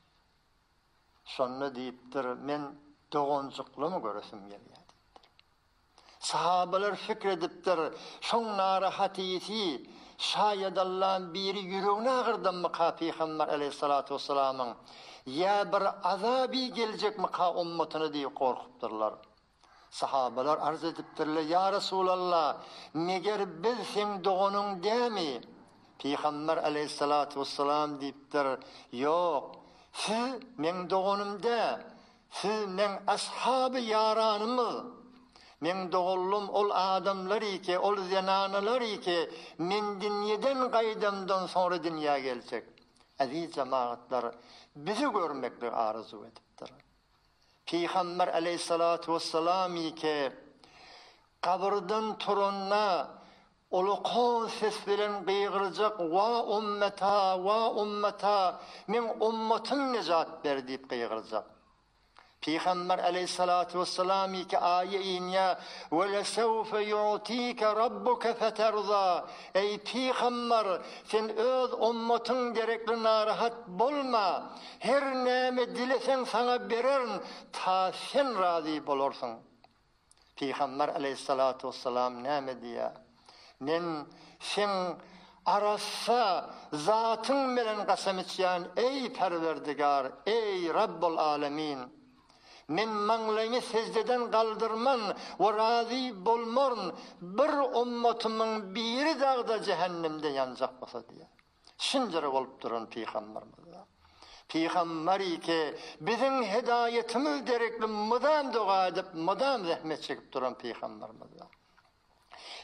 şonu diýipdir, men dogonjuklumy göresim gelýär. Sahabeler fikredipdir, şoň narahatysy şaýat Allah'ın biri yüreğine ağırdanmı ka Peygamber aleyhissalatu vesselam'ın ya bir azabi gelecek mi ka ummatını diye korkupdurlar. Sahabeler arz edipdirler, ya Resulallah, meger biz sen doğunun demi? Peygamber aleyhissalatu vesselam deyipdir, yok, siz men doğunumda, siz men ashabı yaranımız, men doğullum ol adamlar ike, ol zenanalar ike, men dünýeden gaýdamdan sonra dünýä gelecek. Aziz cemaatlar, bizi görmekle arzu edipdir. Peygamber aleyhissalatu vesselam ike, kabirden turunna, uluqon ses bilen gıygıracak, va ummeta, men ummatım necat ber deyip gıygıracak. Peygamber aleyhissalatu vesselam ki ayet inya ve lesawfa yu'tika rabbuka feterza. Ey Peygamber, sen öz ummatın gerekli narahat bolma. Her näme dilesen sana bererin ta sen razı bolursun. Peygamber aleyhissalatu vesselam näme diýär? Men sen arassa zatın bilen qasam etýän ey Perverdigar, ey Rabbul alamin. Men maňlaýmy sejdeden galdyrman we razy bolmorn bir ummatymyň biri dagda cehennemde ýanjak bolsa diýär. Şinjere bolup duran Peygamberimiz. Peygamber ki bizim hidayetimiz derekli mudam dua edip mudam rahmet çekip duran Peygamberimiz.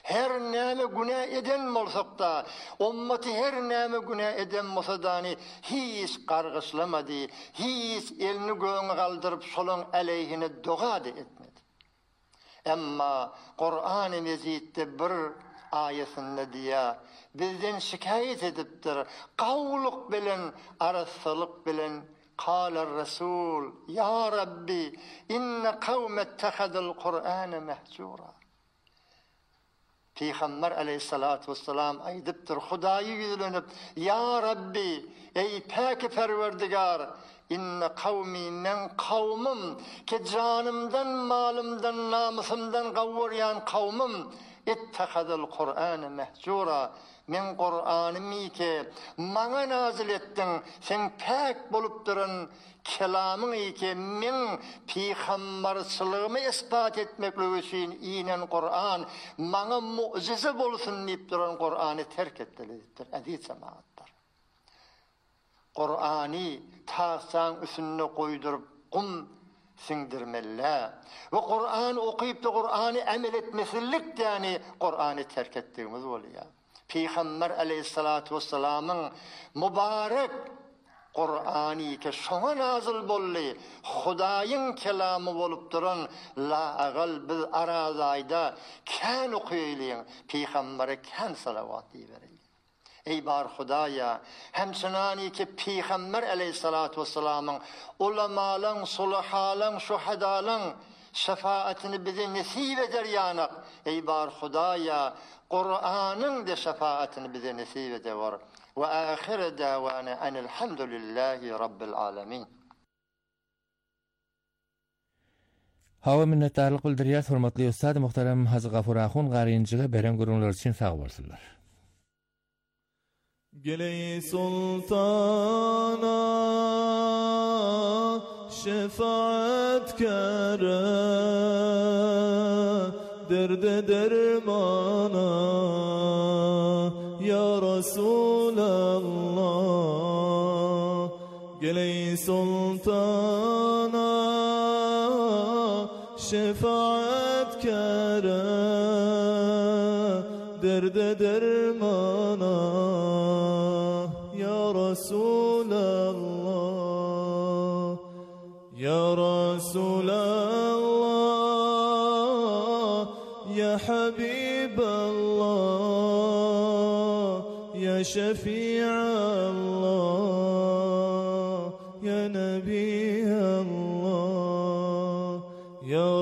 her näme günah eden bolsak da, ummati her näme günah eden bolsa dani hiç qargıslamadı, hiç elini göğüne kaldırıp solun aleyhine dua da etmedi. Emma Kur'an-ı Mecid'de bir ayetinde diye bizden şikayet edipdir. Kavluk bilen, arasılık bilen, kâler Resul, ya Rabbi, inne kavme ettehadul Kur'an'ı mehcura. Peygamber aleyhissalatu vesselam aydıptır. Hudayı yüzlenip, ya Rabbi, ey peki perverdigar, inne kavmi men kavmim, ki canımdan, malımdan, namusumdan kavuryan kavmim, ettehadul Kur'an'ı mehcura. Men Kur'an'ımı ki bana nazil ettin, sen pek bolup durun kelamını ki men peygamberçılığımı ispat etmekle için inen Kur'an bana mucize bolsun deyip duran Kur'an'ı terk ettiler. Aziz cemaatler. Kur'an'ı tahsan üstüne koydurup kum sindirmelle ve Kur'an okuyup da Kur'an'ı amel etmesilik yani Kur'an'ı terk ettiğimiz oluyor. Peygamber aleyhissalatu vesselam'ın mübarek Kur'an'ı ki şona nazil bolli Hudaýyň kelamı bolup duran la agal biz arazayda kan okuýaýlyň Peýgambere kan salavat diýereýin. Ey bar Hudaýa, hemçinani ki Peygamber aleyhissalatu vesselam'ın ulamalan, sulahalan, şuhadalan şefaatini bize nesip eder yanak. Ey bar Hudaýa, Kur'an'ın da şefaatini bize nesip eder. Ve ahire davana enelhamdülillahi rabbil alemin. Hava minnetdarlyk bildirýär, hormatly ustad muhterem Hazy Gafur Ahun garynjyga beren gurullar üçin sag bolsunlar. Geley sultana şefaat kere derde dermana ya Resulallah. Geley sultana şefaat kere derde dermana ya Resulallah. Ya Resulallah, ya Habiballah, ya Şefi'allah, ya Nebiyallah. Ya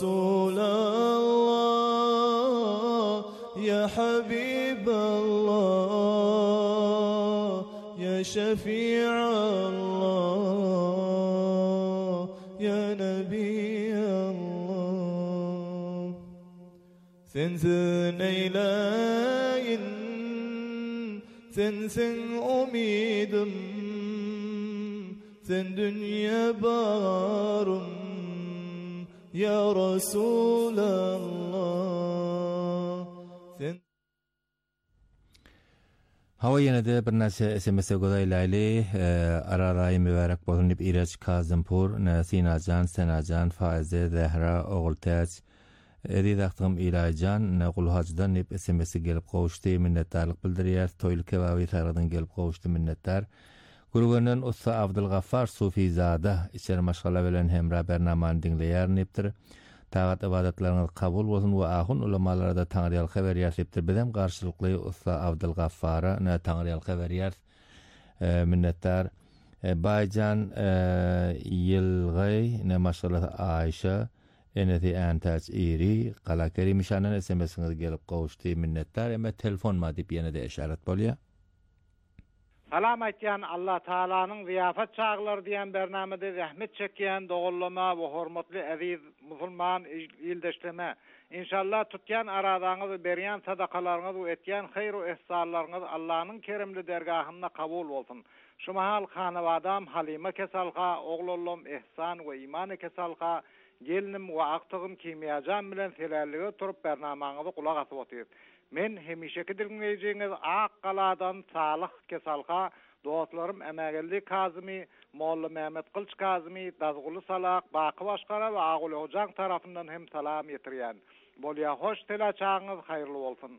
Resulallah, ya Habiballah, ya Şefi'allah, ya Nebiyallah. Sensin eyleyin, sensin umidim, sen dünya barım, ya Resulallah. Sen Hava ýene-de bir näçe SMS godaýlaýly, araray mübarek bolsun diýip İraç Kazımpur, Sinajan, Senajan, Faize, Zehra, Oğultäç, Edidaqtym İlaýjan, Gulhajdan diýip SMS gelip gowuşdy, minnetdarlyk bildirýär. Toýly kebaby taradan gelip gowuşdy, minnetdar. Gurugönden Usta Abdulgaffar Sufizada içeri maşgala bilen hemra bernamany dinleýär nipdir. Tagat ibadetleriniz kabul bolsun we ahun ulamalara da taňryal haber ýasypdyr. Bizem garşylykly Usta Abdulgaffara taňryal haber ýas. Minnetdar. Bayjan Ýylgy ne maşgala Aýşa eneti antaç iri qalakeri mişanan SMS-iňiz gelip gowuşdy, minnetdar. Emme telefon ma diýip ýene-de işaret bolýar. Salam aýtýan Allah Taalanyň ziyafat çağlar diýen bernamede zähmet çekýän dogullama we hormatly aziz musulman ildeşleme. İnşallah tutýan aradaňyz, berýän sadakalaryňyz we etýän haýr we ihsanlaryňyz Allahyň kerimli dergahynda kabul bolsun. Şu mahal hanawadam Halima Kesalga, oglolum ihsan we iman Kesalga, gelinim we aktygym kimyajan bilen selerlige turup bernamaňyzy kulak asyp otyr. Men hemişeki dinleýijiňiz Akkaladan Salyh Kesalga, dostlarym Emegelli Kazmy, Molla Mehmet Kılıç Kazmy, Dazguly Salak, Baky Başkara we Aguly Hojaň tarapyndan hem salam ýetirýän. bolya hoş tela çağınız hayırlı olsun.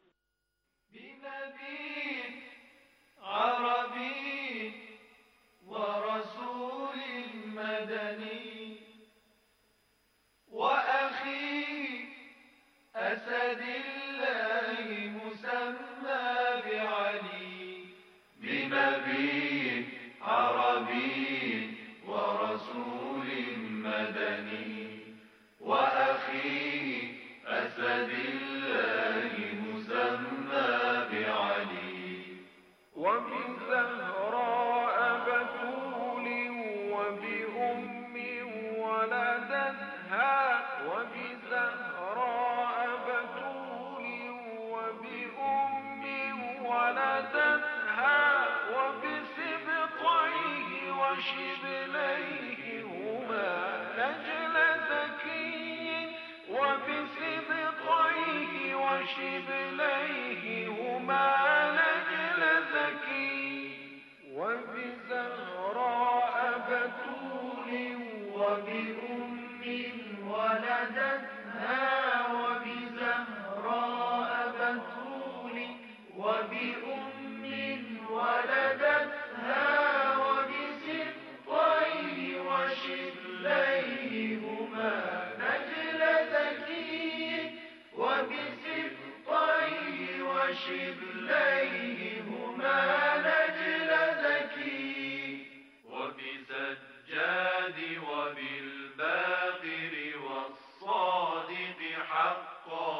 عربي ورسول مدني وأخي أسد الله مسمى بعلي بنبي عربي ورسول مدني وأخي أسد الله مسمى بعلي وبزهراء بتول وبأم ولدتها وبزهراء بتول وبأم ولدتها وبسبطيه وشبليه هما نجل زكي وبسبطيه وشبليه هما نجل زكي وبزهراء بتول وبأم ولدتها وبزهراء بتول وبأم ولدتها وبسبطيه وشبليه هما نجل زكي وبسبطيه وشبليه هما نجل زكي وبسجاد وبالباقر والصادق حقا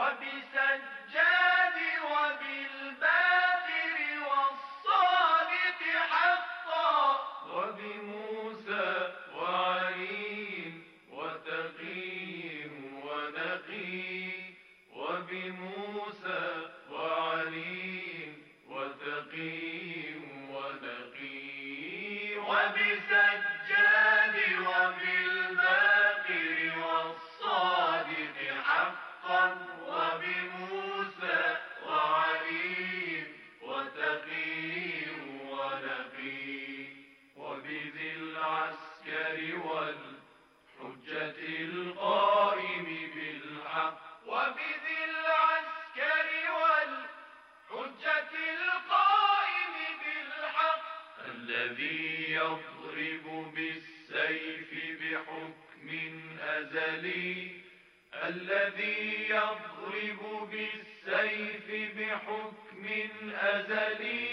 وبسجاد وبالباقر والصادق حقا وبموسى وعلي وتقي ونقي وبموسى وعلي وتقي ونقي وبسجاد وبالباقر والصادق حقا وبموسى وعلي وتقي ونقي وبذي العسكر والحجة القائم بالحق وبذي العسكر والحجة القائم بالحق الذي يضرب بالسيف بحكم أزلي الذي يضرب بالسيف بحكم أزلي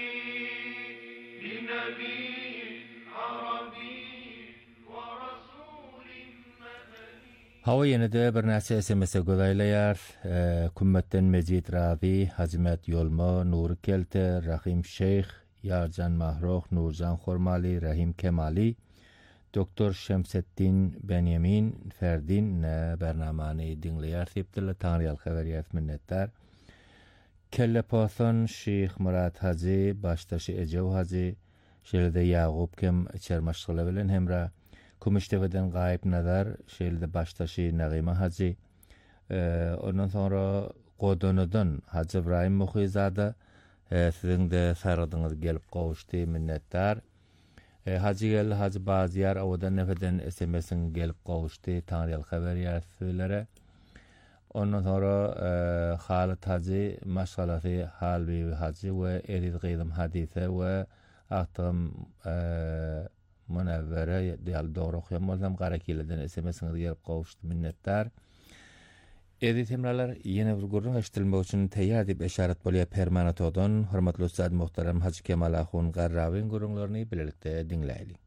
بنبي عربي ورسول هوا yenide bir näse SMS godaýlaýar. Kummetden Mejid Razi, Hazmet Yolma, Nur Kelte, Rahim Şeyh, Yarcan Mahroh, Nurcan Hormali, Rahim Kemali, Doktor Şemseddin Benyamin Ferdin bernamany dinleýär sepdile Tanrıyal haberiyat minnettar. Kelle Pasan, Şeyh Murat Hacı, Baştaşı Ecev Hacı, şeýlede Yağub Kem çermaşgyla bilen hemra Kumuşteveden Gaýip Nazar, şeýlede Baştaşı Nagime Hacı, ondan sonra Qodonudan Hacı İbrahim Muhizada, sizin de sarıdığınız gelip gowuşdy minnettar. Hacı gel Hacı Baziyar awdan nefeden SMS'in gelip gowuşdy Tanrıyal haberiyatçylary. Ondan sonra Halit Hacı, Maşgalasy Halbi Hacı we Edid Gıydym Hadise we Ahtım Munawwara diýal dogry okuyamazam Garakileden SMS'iniz gelip gowuşdy minnettar. Edit hemralar ýene bir gurrun eşitilmek üçin teýýär diýip eşaret bolýar permanatodan. Hormatly ustad muhtaram Hacı Kemal Ahun Garrawiň gurrunlaryny bilelikde dinleýäli.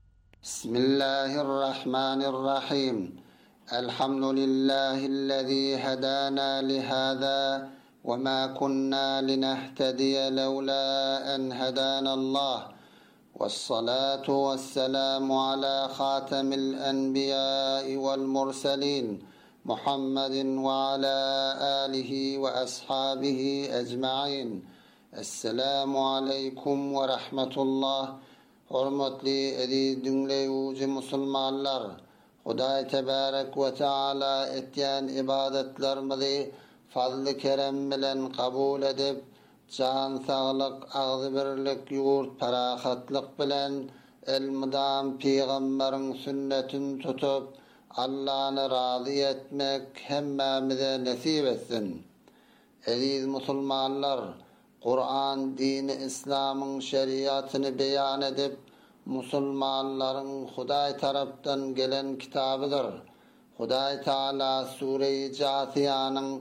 Bismillahirrahmanirrahim. Elhamdülillahi'llezî hedâna lihâzâ ve mâ kunnâ linehtediye lewlâ en hedânallâh. Vessalâtu vesselamu alâ khâtemil enbiyâi vel murselîn. محمد وعلى آله وأصحابه أجمعين. السلام عليكم ورحمة الله. Hürmetli dinleyici Müslümanlar, Hudaý Tebarek ve Teala etýän ibadetlerimizi fazly kerem bilen kabul edip, can saglyk, agzy birlik, ýurt parahatlyk bilen elmidam peýgamberiň sünnetin tutup, Allah'ını razı etmek hemmemize nasip etsin. Aziz Müslümanlar, Kur'an dini İslam'ın şeriatını beyan edip Müslümanların Huday taraftan gelen kitabıdır. Huday Teala Sure-i Câthiya'nın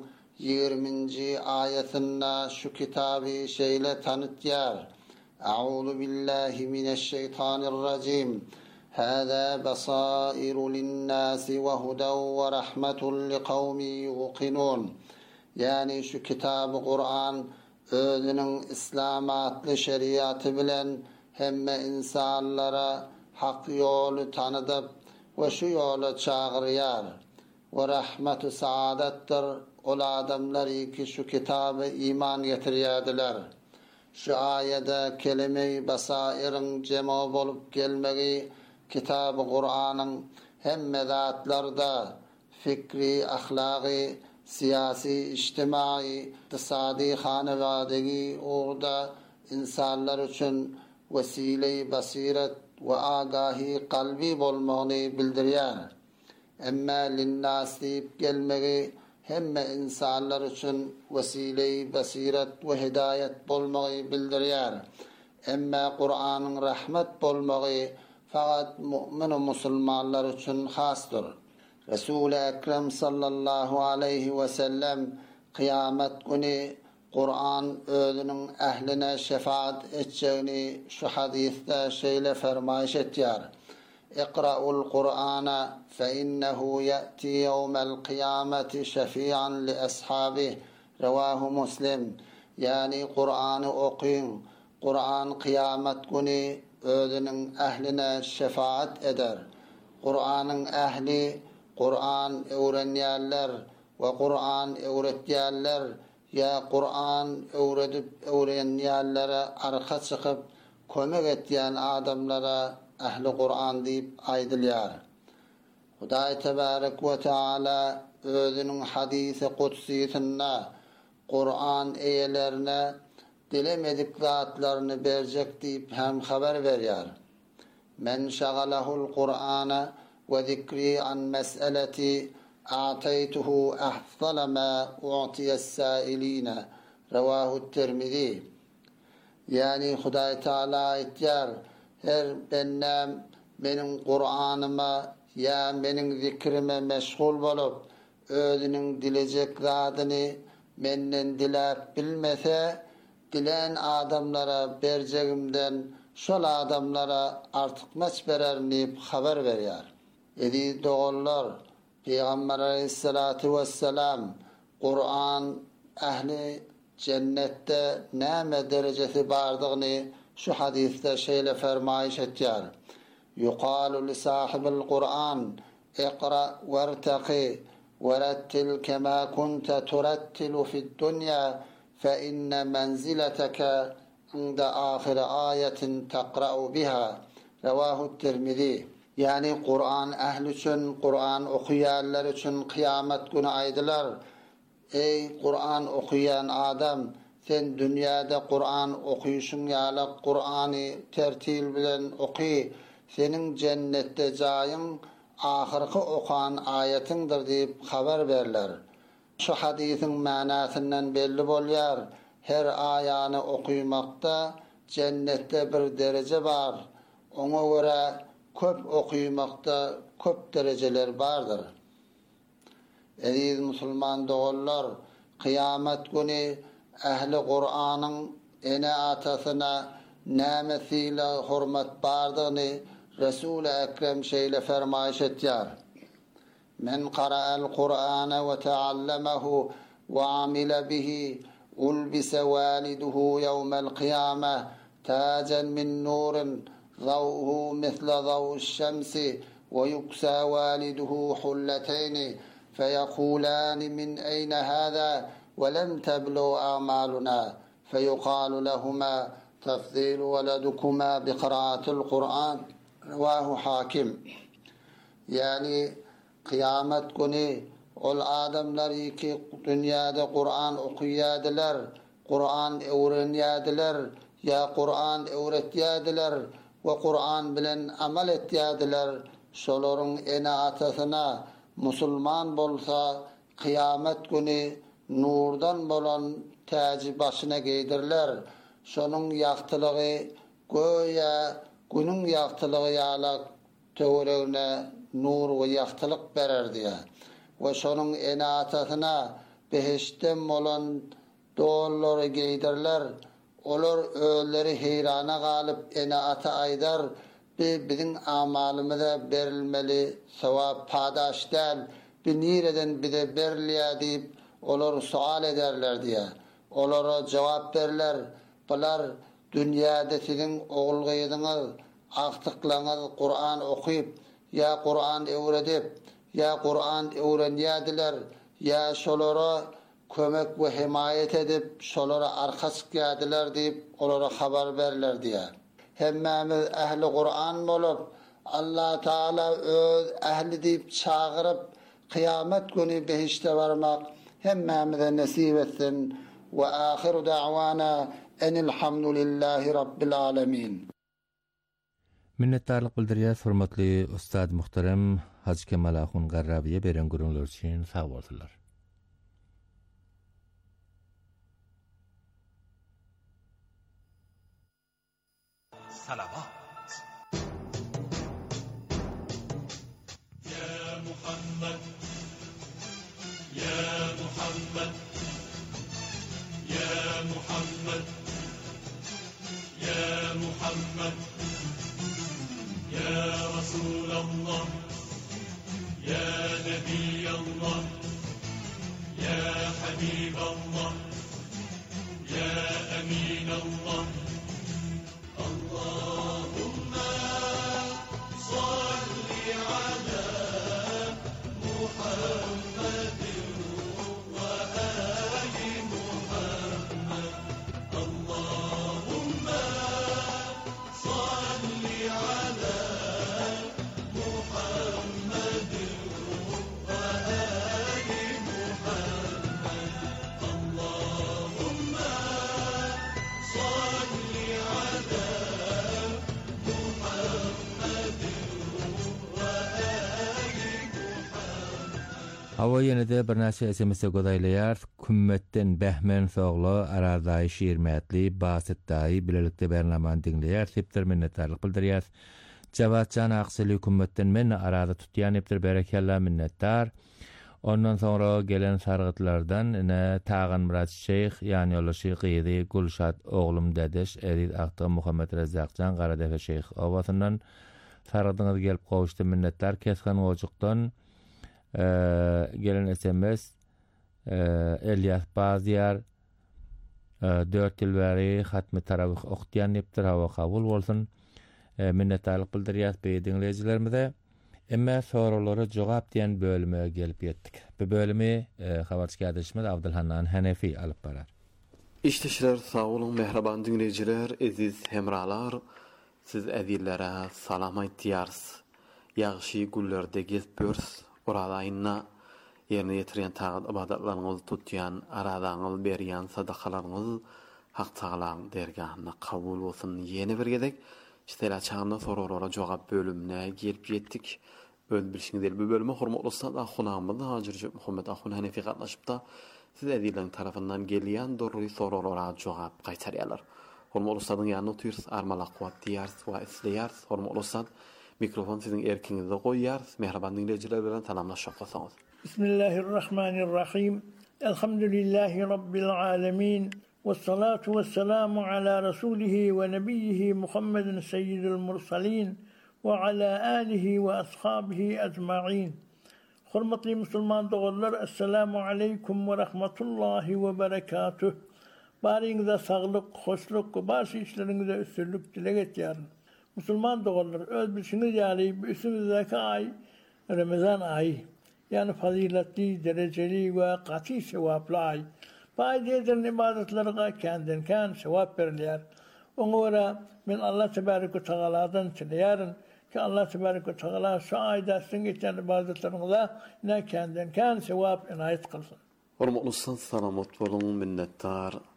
20. ayetinde şu kitabı şeyle tanıtıyor. Euzu billahi mineşşeytanirracim. Hâzâ basâiru linnâsi ve huden ve rahmetun liqavmi yuqinun. Yani şu kitabı Kur'an özünün İslam adlı şeriatı bilen hemme insanlara hak yolu tanıdıp ve şu yola çağırıyor. Ve rahmetu saadettir ol adamları ki şu kitabı iman getiriyadiler. Şu ayede kelime-i basairin cema bolup gelmeyi kitab-ı Kur'an'ın hem medatlarda fikri, ahlaki, siyasi, içtimai, iktisadi, hanevadegi orada insanlar için vesile-i basiret ve agahi kalbi bolmağını bildiriyor. Emma linnas deyip gelmeyi hemme insanlar için vesile-i basiret ve hidayet bolmağı bildiriyor. Emma Kur'an'ın rahmet bolmağı fakat mümin ve Müslümanlar için hastır. Resul-i Ekrem sallallahu aleyhi ve sellem kıyamet günü Kur'an özünün ehline şefaat edeceğini şu hadiste şeyle fermayış ediyor. İkra'ul Kur'ana fe innehu ye'ti yevmel kıyameti şefi'an li ashabih. Revahu Muslim. Yani Kur'an'ı okuyun. Kur'an kıyamet günü özünün ehline şefaat eder. Kur'an'ın ehli, Kur'an öğrenenler ve Kur'an öğretyenler ya Kur'an öğrenenlere arka çıkıp kömek ettiyen adamlara ehli Kur'an deyip aydılıyor. Huday Tebarek ve Teala özünün hadisi kutsiyetinde Kur'an eyelerine dilemedik zatlarını verecek deyip hem haber veriyor. Men şagalahul Kur'ana ve zikri an mes'eleti a'taytuhu ahsala ma u'tiyes sâilîne. Revahu Tirmizi. Yani Huday Teala ettiler, her benim Kur'an'ıma ya benim zikrime meşgul bolup özünün dilecek zatını menden dilep bilmese dilen adamlara bercegimden şol adamlara artık meç berernip haber veriyor. Edi doğullar Peygamber aleyhissalatu vesselam Kur'an ehli cennette neme derecesi bardığını şu hadiste şeyle fermayış ediyor. Yuqalu li sahibil Kur'an iqra vertaqi verettil kema kunte turettilu fid dünya fe inne menzileteke inde ahire ayetin teqra'u biha. Revahu Tirmizi. Yani Kur'an ehli için, Kur'an okuyanlar için kıyamet günü aydılar. Ey Kur'an okuyan adam, sen dünyada Kur'an okuyuşun yala Kur'an'ı tertil bilen okuy, senin cennette cayın ahirki okan ayetindir deyip haber verirler. Şu hadisin manasından belli oluyor. Her ayağını okuymakta cennette bir derece var. Ona göre köp okuymakta köp dereceler vardır. Aziz Müslüman doğullar, kıyamet günü ehli Kur'an'ın ene atasına namesiyle hürmet bardığını Resul-i Ekrem şeyle fermayış ediyor. Men qara'al Kur'ane ve teallemehu ve amile bihi ulbise validuhu yevmel kıyame tacan min nurin ضوءه مثل ضوء الشمس ويكسى والده حلتين فيقولان من أين هذا ولم تبلغ أعمالنا فيقال لهما تفضيل ولدكما بقراءة القرآن. رواه حاكم. Yani kıyamet günü ol adamları ki dünyada Kur'an okuyadiler, Kur'an öğreniyadiler ya Kur'an öğretiyadiler ve Kur'an bilen amel etiyadiler. şolaryň ene atasyna musulman bolsa kıyamet günü nurdan bolan täji başyna giydirler. Şonuň ýagtylygy goýa günüň ýagtylygy ýalak töweregine nur we ýagtylyk berer diýär. We şonuň ene atasyna beheşten bolan dollary giydirler. Olar ölleri heyrana galyp ene ata aýdar, biziň amalymyza berilmeli sowap padaş däl, bir nireden bize berilýär diýip olar sual ederler diýär. Olara jogap berler, bular dünýäde siziň ogulgyýyňyz, aktyklaňyz Qur'an okuyup, ya Qur'an öwredip, ya Qur'an öwrenýärdiler, ya şolara kömek we himayet edip, şolara arkasyklýardylar diýip olara habar berler diýär. Hemmemiz ähli Qur'an bolup, Allah Taala öz ähli diýip çağıryp, kıyamet günü behişte varmak hemmemize nasip etsin. Ve ahiru da'wana enilhamdülillahi rabbil alamin. Minnetdarlyk bildirýär hormatly ustad muhterem Hacı Kemal Ahun Garrabiye beren gurullar üçin sag bolsunlar. Salavat. Ya Muhammed, Ya Muhammed, Ya Muhammed, Ya Muhammed, Ya Resulallah, Ya Nebiyallah, Ya Habiballah, Ya Aminallah. Allahümme salli ala Muhammedin ve ali Muhammed. Allahümme salli ala Muhammedin ve ali Muhammed. Allahümme salli ala Hawa ýene-de bir näçe SMS-e godaýlaýar. Kümmetden Bähmen sogly Aradaý şiirmätli Basit daýy bilelikde bernamany dinleýär. Septer minnetdarlyk bildirýär. Jawatjan Aqsely kümmetden men arada tutýan epdir berekällä minnetdar. Ondan sonra gelen sargytlardan ene Tagan Murat Şeyh, ýani olar Şeyh Gulşat oglum dedeş, Erid Aqta Muhammed Rezakjan Garadefe Şeyh owasyndan sargydyňyz gelip gowuşdy minnetdar. Kesgan Ojukdan gelen SMS Elias Bazyar 4 ýyl bäri hatmy tarawih okutýan epdir, hawa kabul bolsun. Minnetdarlyk bildirýär dinleýijilerimize. Emme sorulara jogap diýen bölüme gelip ýetdik. Bu bölümi habarçy ýadyşmaz Abdulhannan Hanefi alyp barar. İşteşler sağ olun mehriban dinleyijiler, aziz hemralar. Siz äzizlere salam aýtýarsy. Ýagşy gullerde gezip börs, oradaýyna ýerine ýetirýän tagat ibadatlaryňyzy tutýan, aradaňyz berýän sadakalaryňyz hak taýlaň dergahyna kabul bolsun. Ýene bir gedek İşte çağında sorulara jogap bölümüne gelip ýetdik. Öz bilişiňizler bu bölüme hormatly ustad Ahunamyz Hacı Muhammed Ahun Hanefi gatnaşypda siz äzizlerin tarapyndan gelýän dorly sorulara jogap gaýtarýarlar. Hormatly ustadyň ýanyna oturýarys, armalak wagt diýärs we isleýärs. Hormatly ustad, mikrofon siziň erkiňizde goýýar. Mehriban dinleyijiler bilen salamlaşyp bolsaňyz. Bismillahirrahmanirrahim. Elhamdülillahi rabbil alamin. والصلاة والسلام على رسوله ونبيه محمد سيد المرسلين وعلى آله وأصحابه أجمعين. Hürmetli Müslüman doğrular, Esselamu Aleyküm ve Rahmetullahi ve Berekatuh. Barinize sağlık, hoşluk, başı işlerinize üstünlük dilek et yarın. Müslüman doğrular, öz bilişiniz yani üstünüzdeki ay, Ramazan ayı. Yani faziletli, dereceli ve katî sevaplı ay. Faydadan ibadetlerine kendinden sevap verirler. Onlara men Allah Tebareke ve Teala'dan dilerim ki Allah Tebareke ve Teala şu ayda sizin geçen ibadetlerinize ne kendinden sevap inayet kılsın. Hormatly salamat bolun, minnetdar.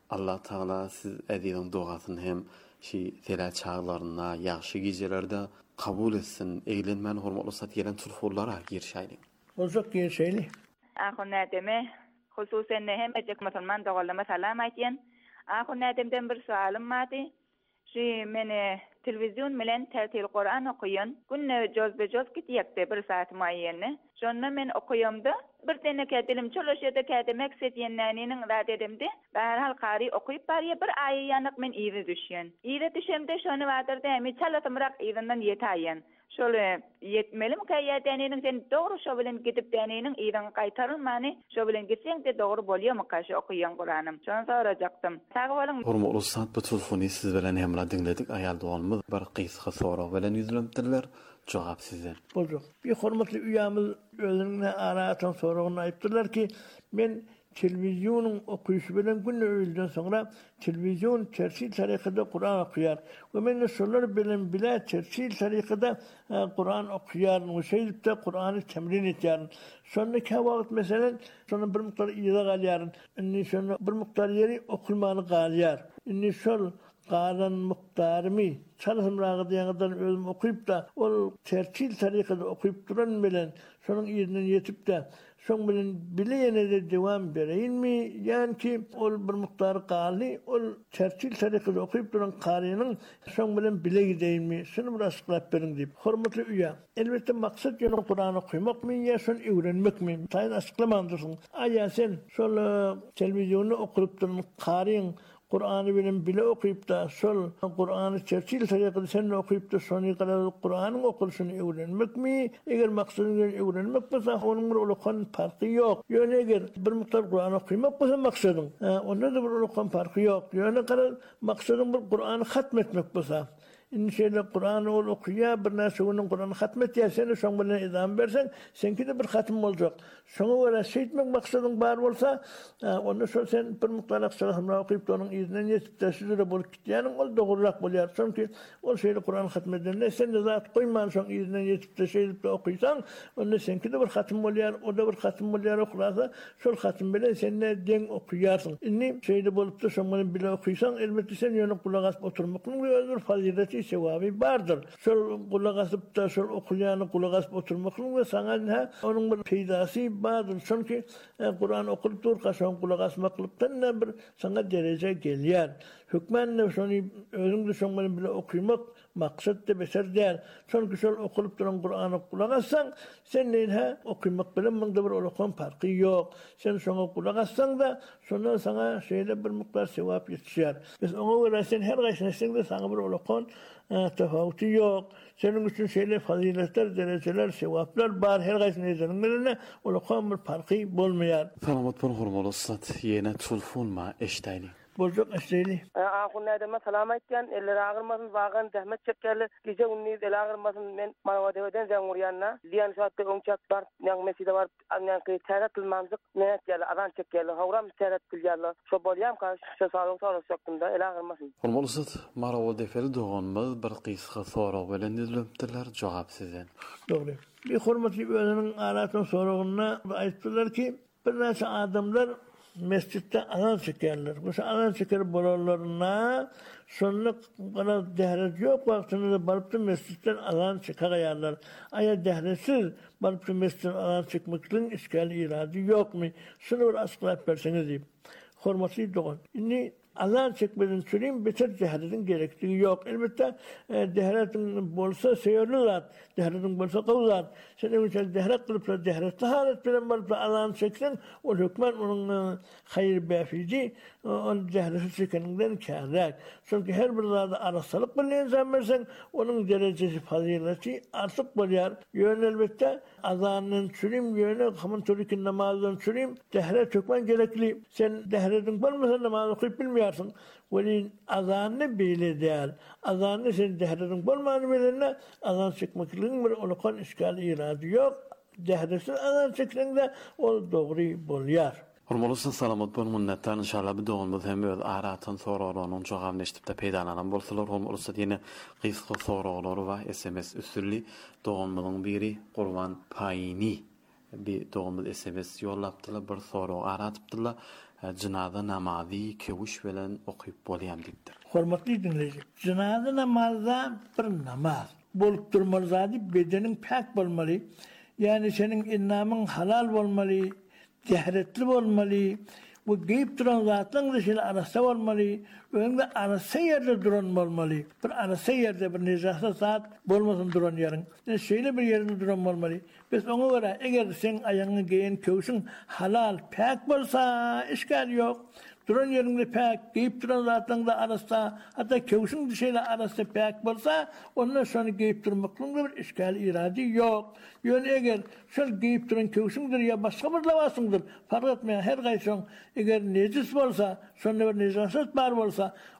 Allah Taala siz edinin duasyny hem şi tela çağlarına, ýaşy gijelerde kabul etsin. Eýlenmän hormatly sat gelen turfullara girşäýli. Olsak girşäýli. Ahun nädeme hususen hem ejek musulman dogallama salam aýtýan. Ahun nädemden bir sualym bardy. Şi meni televizyon bilen tertil Kur'an okuyan. Günne göz gitýekde bir saat muayyenni. Şonda men okuyamda bir tane dilim çalışyada käde maksat ýenläniniň radedimde. Bärhal qari okuyup barýar bir aýy ýanyk men ýere düşýän. Ýere düşemde şonu wagtyrda hemi çalatymrak ýerinden ýetaýan. Şöyle yetmelim ki ýetäniniň sen dogry şo bilen gidip däniniň ýerine gaýtarylmany. Şo bilen gitseň de dogry bolýarmy kaşy okuyan Kur'anym. Şonu sorajakdym. Sag bolyň. Hormatly sat bu telefony siz bilen hemra dinledik. Aýal dowalmy bir gysga sorak bilen ýüzlendirler. Jogap sizden. Bolýar. Bir hormatly üýämiz özüne aratan soragyny aýtdylar ki, men televizyonun okuyuşu bilen günne öýülden soňra televizyon tersil tarykynda Kur'an okuyar. We men şolar bilen bile tersil tarykynda Kur'an okuyar, şeýdipde Kur'any temrin etýär. Şonda wagt meselen şonu bir miktar ýyla galýar. Inni şonu bir miktar ýeri okulmany galýar. Inni şol galan muktarmy çalhymragy diýenlerden özüm okuyup da ol tertil tarykynda okuyup duran bilen şonuň ýerine ýetip de şoň bilen bilýene de dewam bereýinmi ýani ki ol bir muktar galy ol tertil tarykynda okuyup duran garynyň şoň bilen bile gideýinmi şunu bir açyklap beriň diýip hormatly üýe elbetde maksat ýöne Kur'an okuymakmy ýa şonu öwrenmekmi taýyn açyklamandyrsyň aýa sen şol telewiziony okuryp duran garyň Kur'an'ı bilen bile okuyup da şol Kur'an'ı tertil tarykynda sen okuyup da şonu kadar Kur'an'ın okurşunu öwrenmek mi? Eger maksadyň öwrenmek bolsa onuň bir ulkan farky ýok. Ýöne eger bir miktar Kur'an okuymak bolsa maksadyň, onda da bir ulkan farky ýok. Ýöne kadar maksadyň bir Kur'an'ı hatmetmek bolsa İnşallah Kur'an'ı okuya bir näse onun Kur'an'ı hatmetýär sen şoň bilen edam bersen senki de bir hatm boljak. Şoňa göre şeýtmek maksadyň bar bolsa onda şol sen bir miktar akşam okuýup onuň ýerine ýetip täşire bolup gitýäniň ol dogrurak bolýar. Çünki ol şeýle Kur'an hatmedende sen de zat goýman şoň ýerine ýetip täşire okuýsan onda senki de bir hatm bolýar, o da bir hatm bolýar okurasa şol hatm bilen sen ne deň okuýarsyň. Inni şeýle bolup da şoň bilen bile okuýsan elbetde sen ýöne kulak asyp oturmakyň özür fazileti sewaby bardyr. Şol kulak asyp da şol okuýany kulak asyp oturmakyň we saňa onuň bir peýdasy bardyr. Çünki Kur'an okuryp durýan kulak asmaklypdan bir saňa derece gelýär. Hükmen şonu özüňde şoň bilen bile okuýmak maksat da beser däl. Çünki şol okuryp duran Kur'any kulak assaň sen näme okuýmak bilen munda bir ulkan farky ýok. Sen şoňa kulak assaň da şonu saňa şeýle bir miktar sewap ýetişýär. Biz oňa görä sen her gaýsyny de saňa bir ulkan tefawuty ýok. Senin üçün şeýle faziletler, dereceler, sevaplar bar her gaýsyny edeniňle ulkan bir farky bolmaýar. Salamat bolun hormatly sat ýene tulfunma eştäýli. Boljuk eştäýli. Ahun nädeme salam aýtýan, eller agyrmasyn wagan zähmet çekýärler. Gije unnys el agyrmasyn men Marawadewden zäňurýanna. Diýen şatda öňçak bar, ýang meside bar, ýa-ni täret bilmandyk, näçäli adan çekýärler. Hawram täret bilýärler. Şo bolýam ka şo soraşykdymda el agyrmasyn. Hormatly sat Marawadewde doganmaz bir gysga sorak bilen izlepdirler jogap sizden. Dogry. Bir hormatly özüniň aratan soragyna aýtdylar ki, bir näçe adamlar mescitte azan çekerler. Bu azan çeker bolarlarına şonluk bana dehret yok vaktinde de barıp da mescitten azan çekerler. Aya dehresiz barıp da mescitten azan çekmekliğin işgali iradı yok mu? Şunu bir açıklayıp verseniz deyip. Hormatlı doğan. Inni azan çekmeden söyleyeyim beter dehretin gerektiği yok. Elbette dehretin bolsa seyirli zat. Dehretin bolsa kavzat. Sen evvel dehret kılıp da dehret taharet bilen barıp da azan çeksen o hükmen onun hayır befici o dehreti çekeninden kârrak. Çünkü her bir zada arasalık bilen insan versen onun derecesi fazileti artık bolyar. Yön elbette azanın süreyim yönü kamun türkün namazdan süreyim dehret hükmen gerekli. Sen dehretin bolmasa namaz okuyup bilmiyorsun. Velin azanını bile değer. Azanını sen dehretin bolmanı bilene azan çekmekliğin bir ulukan işgali iradı yok. Dehretin azan çekliğinde o doğru bolyar. Hormatly salamat bolun minnettar inşallah bu doganymy hem öz aratan soragylaryň jogabyn eşitipde peýdalanan bolsalar hormatly ýene gysga soraglary we SMS üsülli doganynyň biri Gurban Paýini bir dogamy SMS ýollapdylar bir soragy aratypdylar. Cenaza namazy kewüş bilen okyp bolýam diýipdir. Hormatly dinleyici, cenaze namazda bir namaz. Bolup durmaly zady bedenin pak bolmaly. Yani senin innamın halal bolmaly, tehretli bolmaly. Bu geyip duran zatlaryň dışyla arasda bolmaly. Öňde arasda ýerde duran bolmaly. Bir arasda ýerde bir nejasat zat bolmasyn duran ýerin. Şeýle bir ýerde duran bolmaly. Biz oňa görä eger sen aýaňy geýen köwüşiň halal pak bolsa işgal ýok. Duran yerinde pek, giyip duran zatlaryň da arasda, hatta köwüşiň dışyla arasda pek bolsa, ondan sonra giyip durmaklığında bir işgal iradi ýok. Ýöne eger şol giyip duran köwüşiňdir ya başga bir lawasyňdyr, fark etmeýär her gaýsyň eger nejis bolsa, şonda bir nejasat bar bolsa,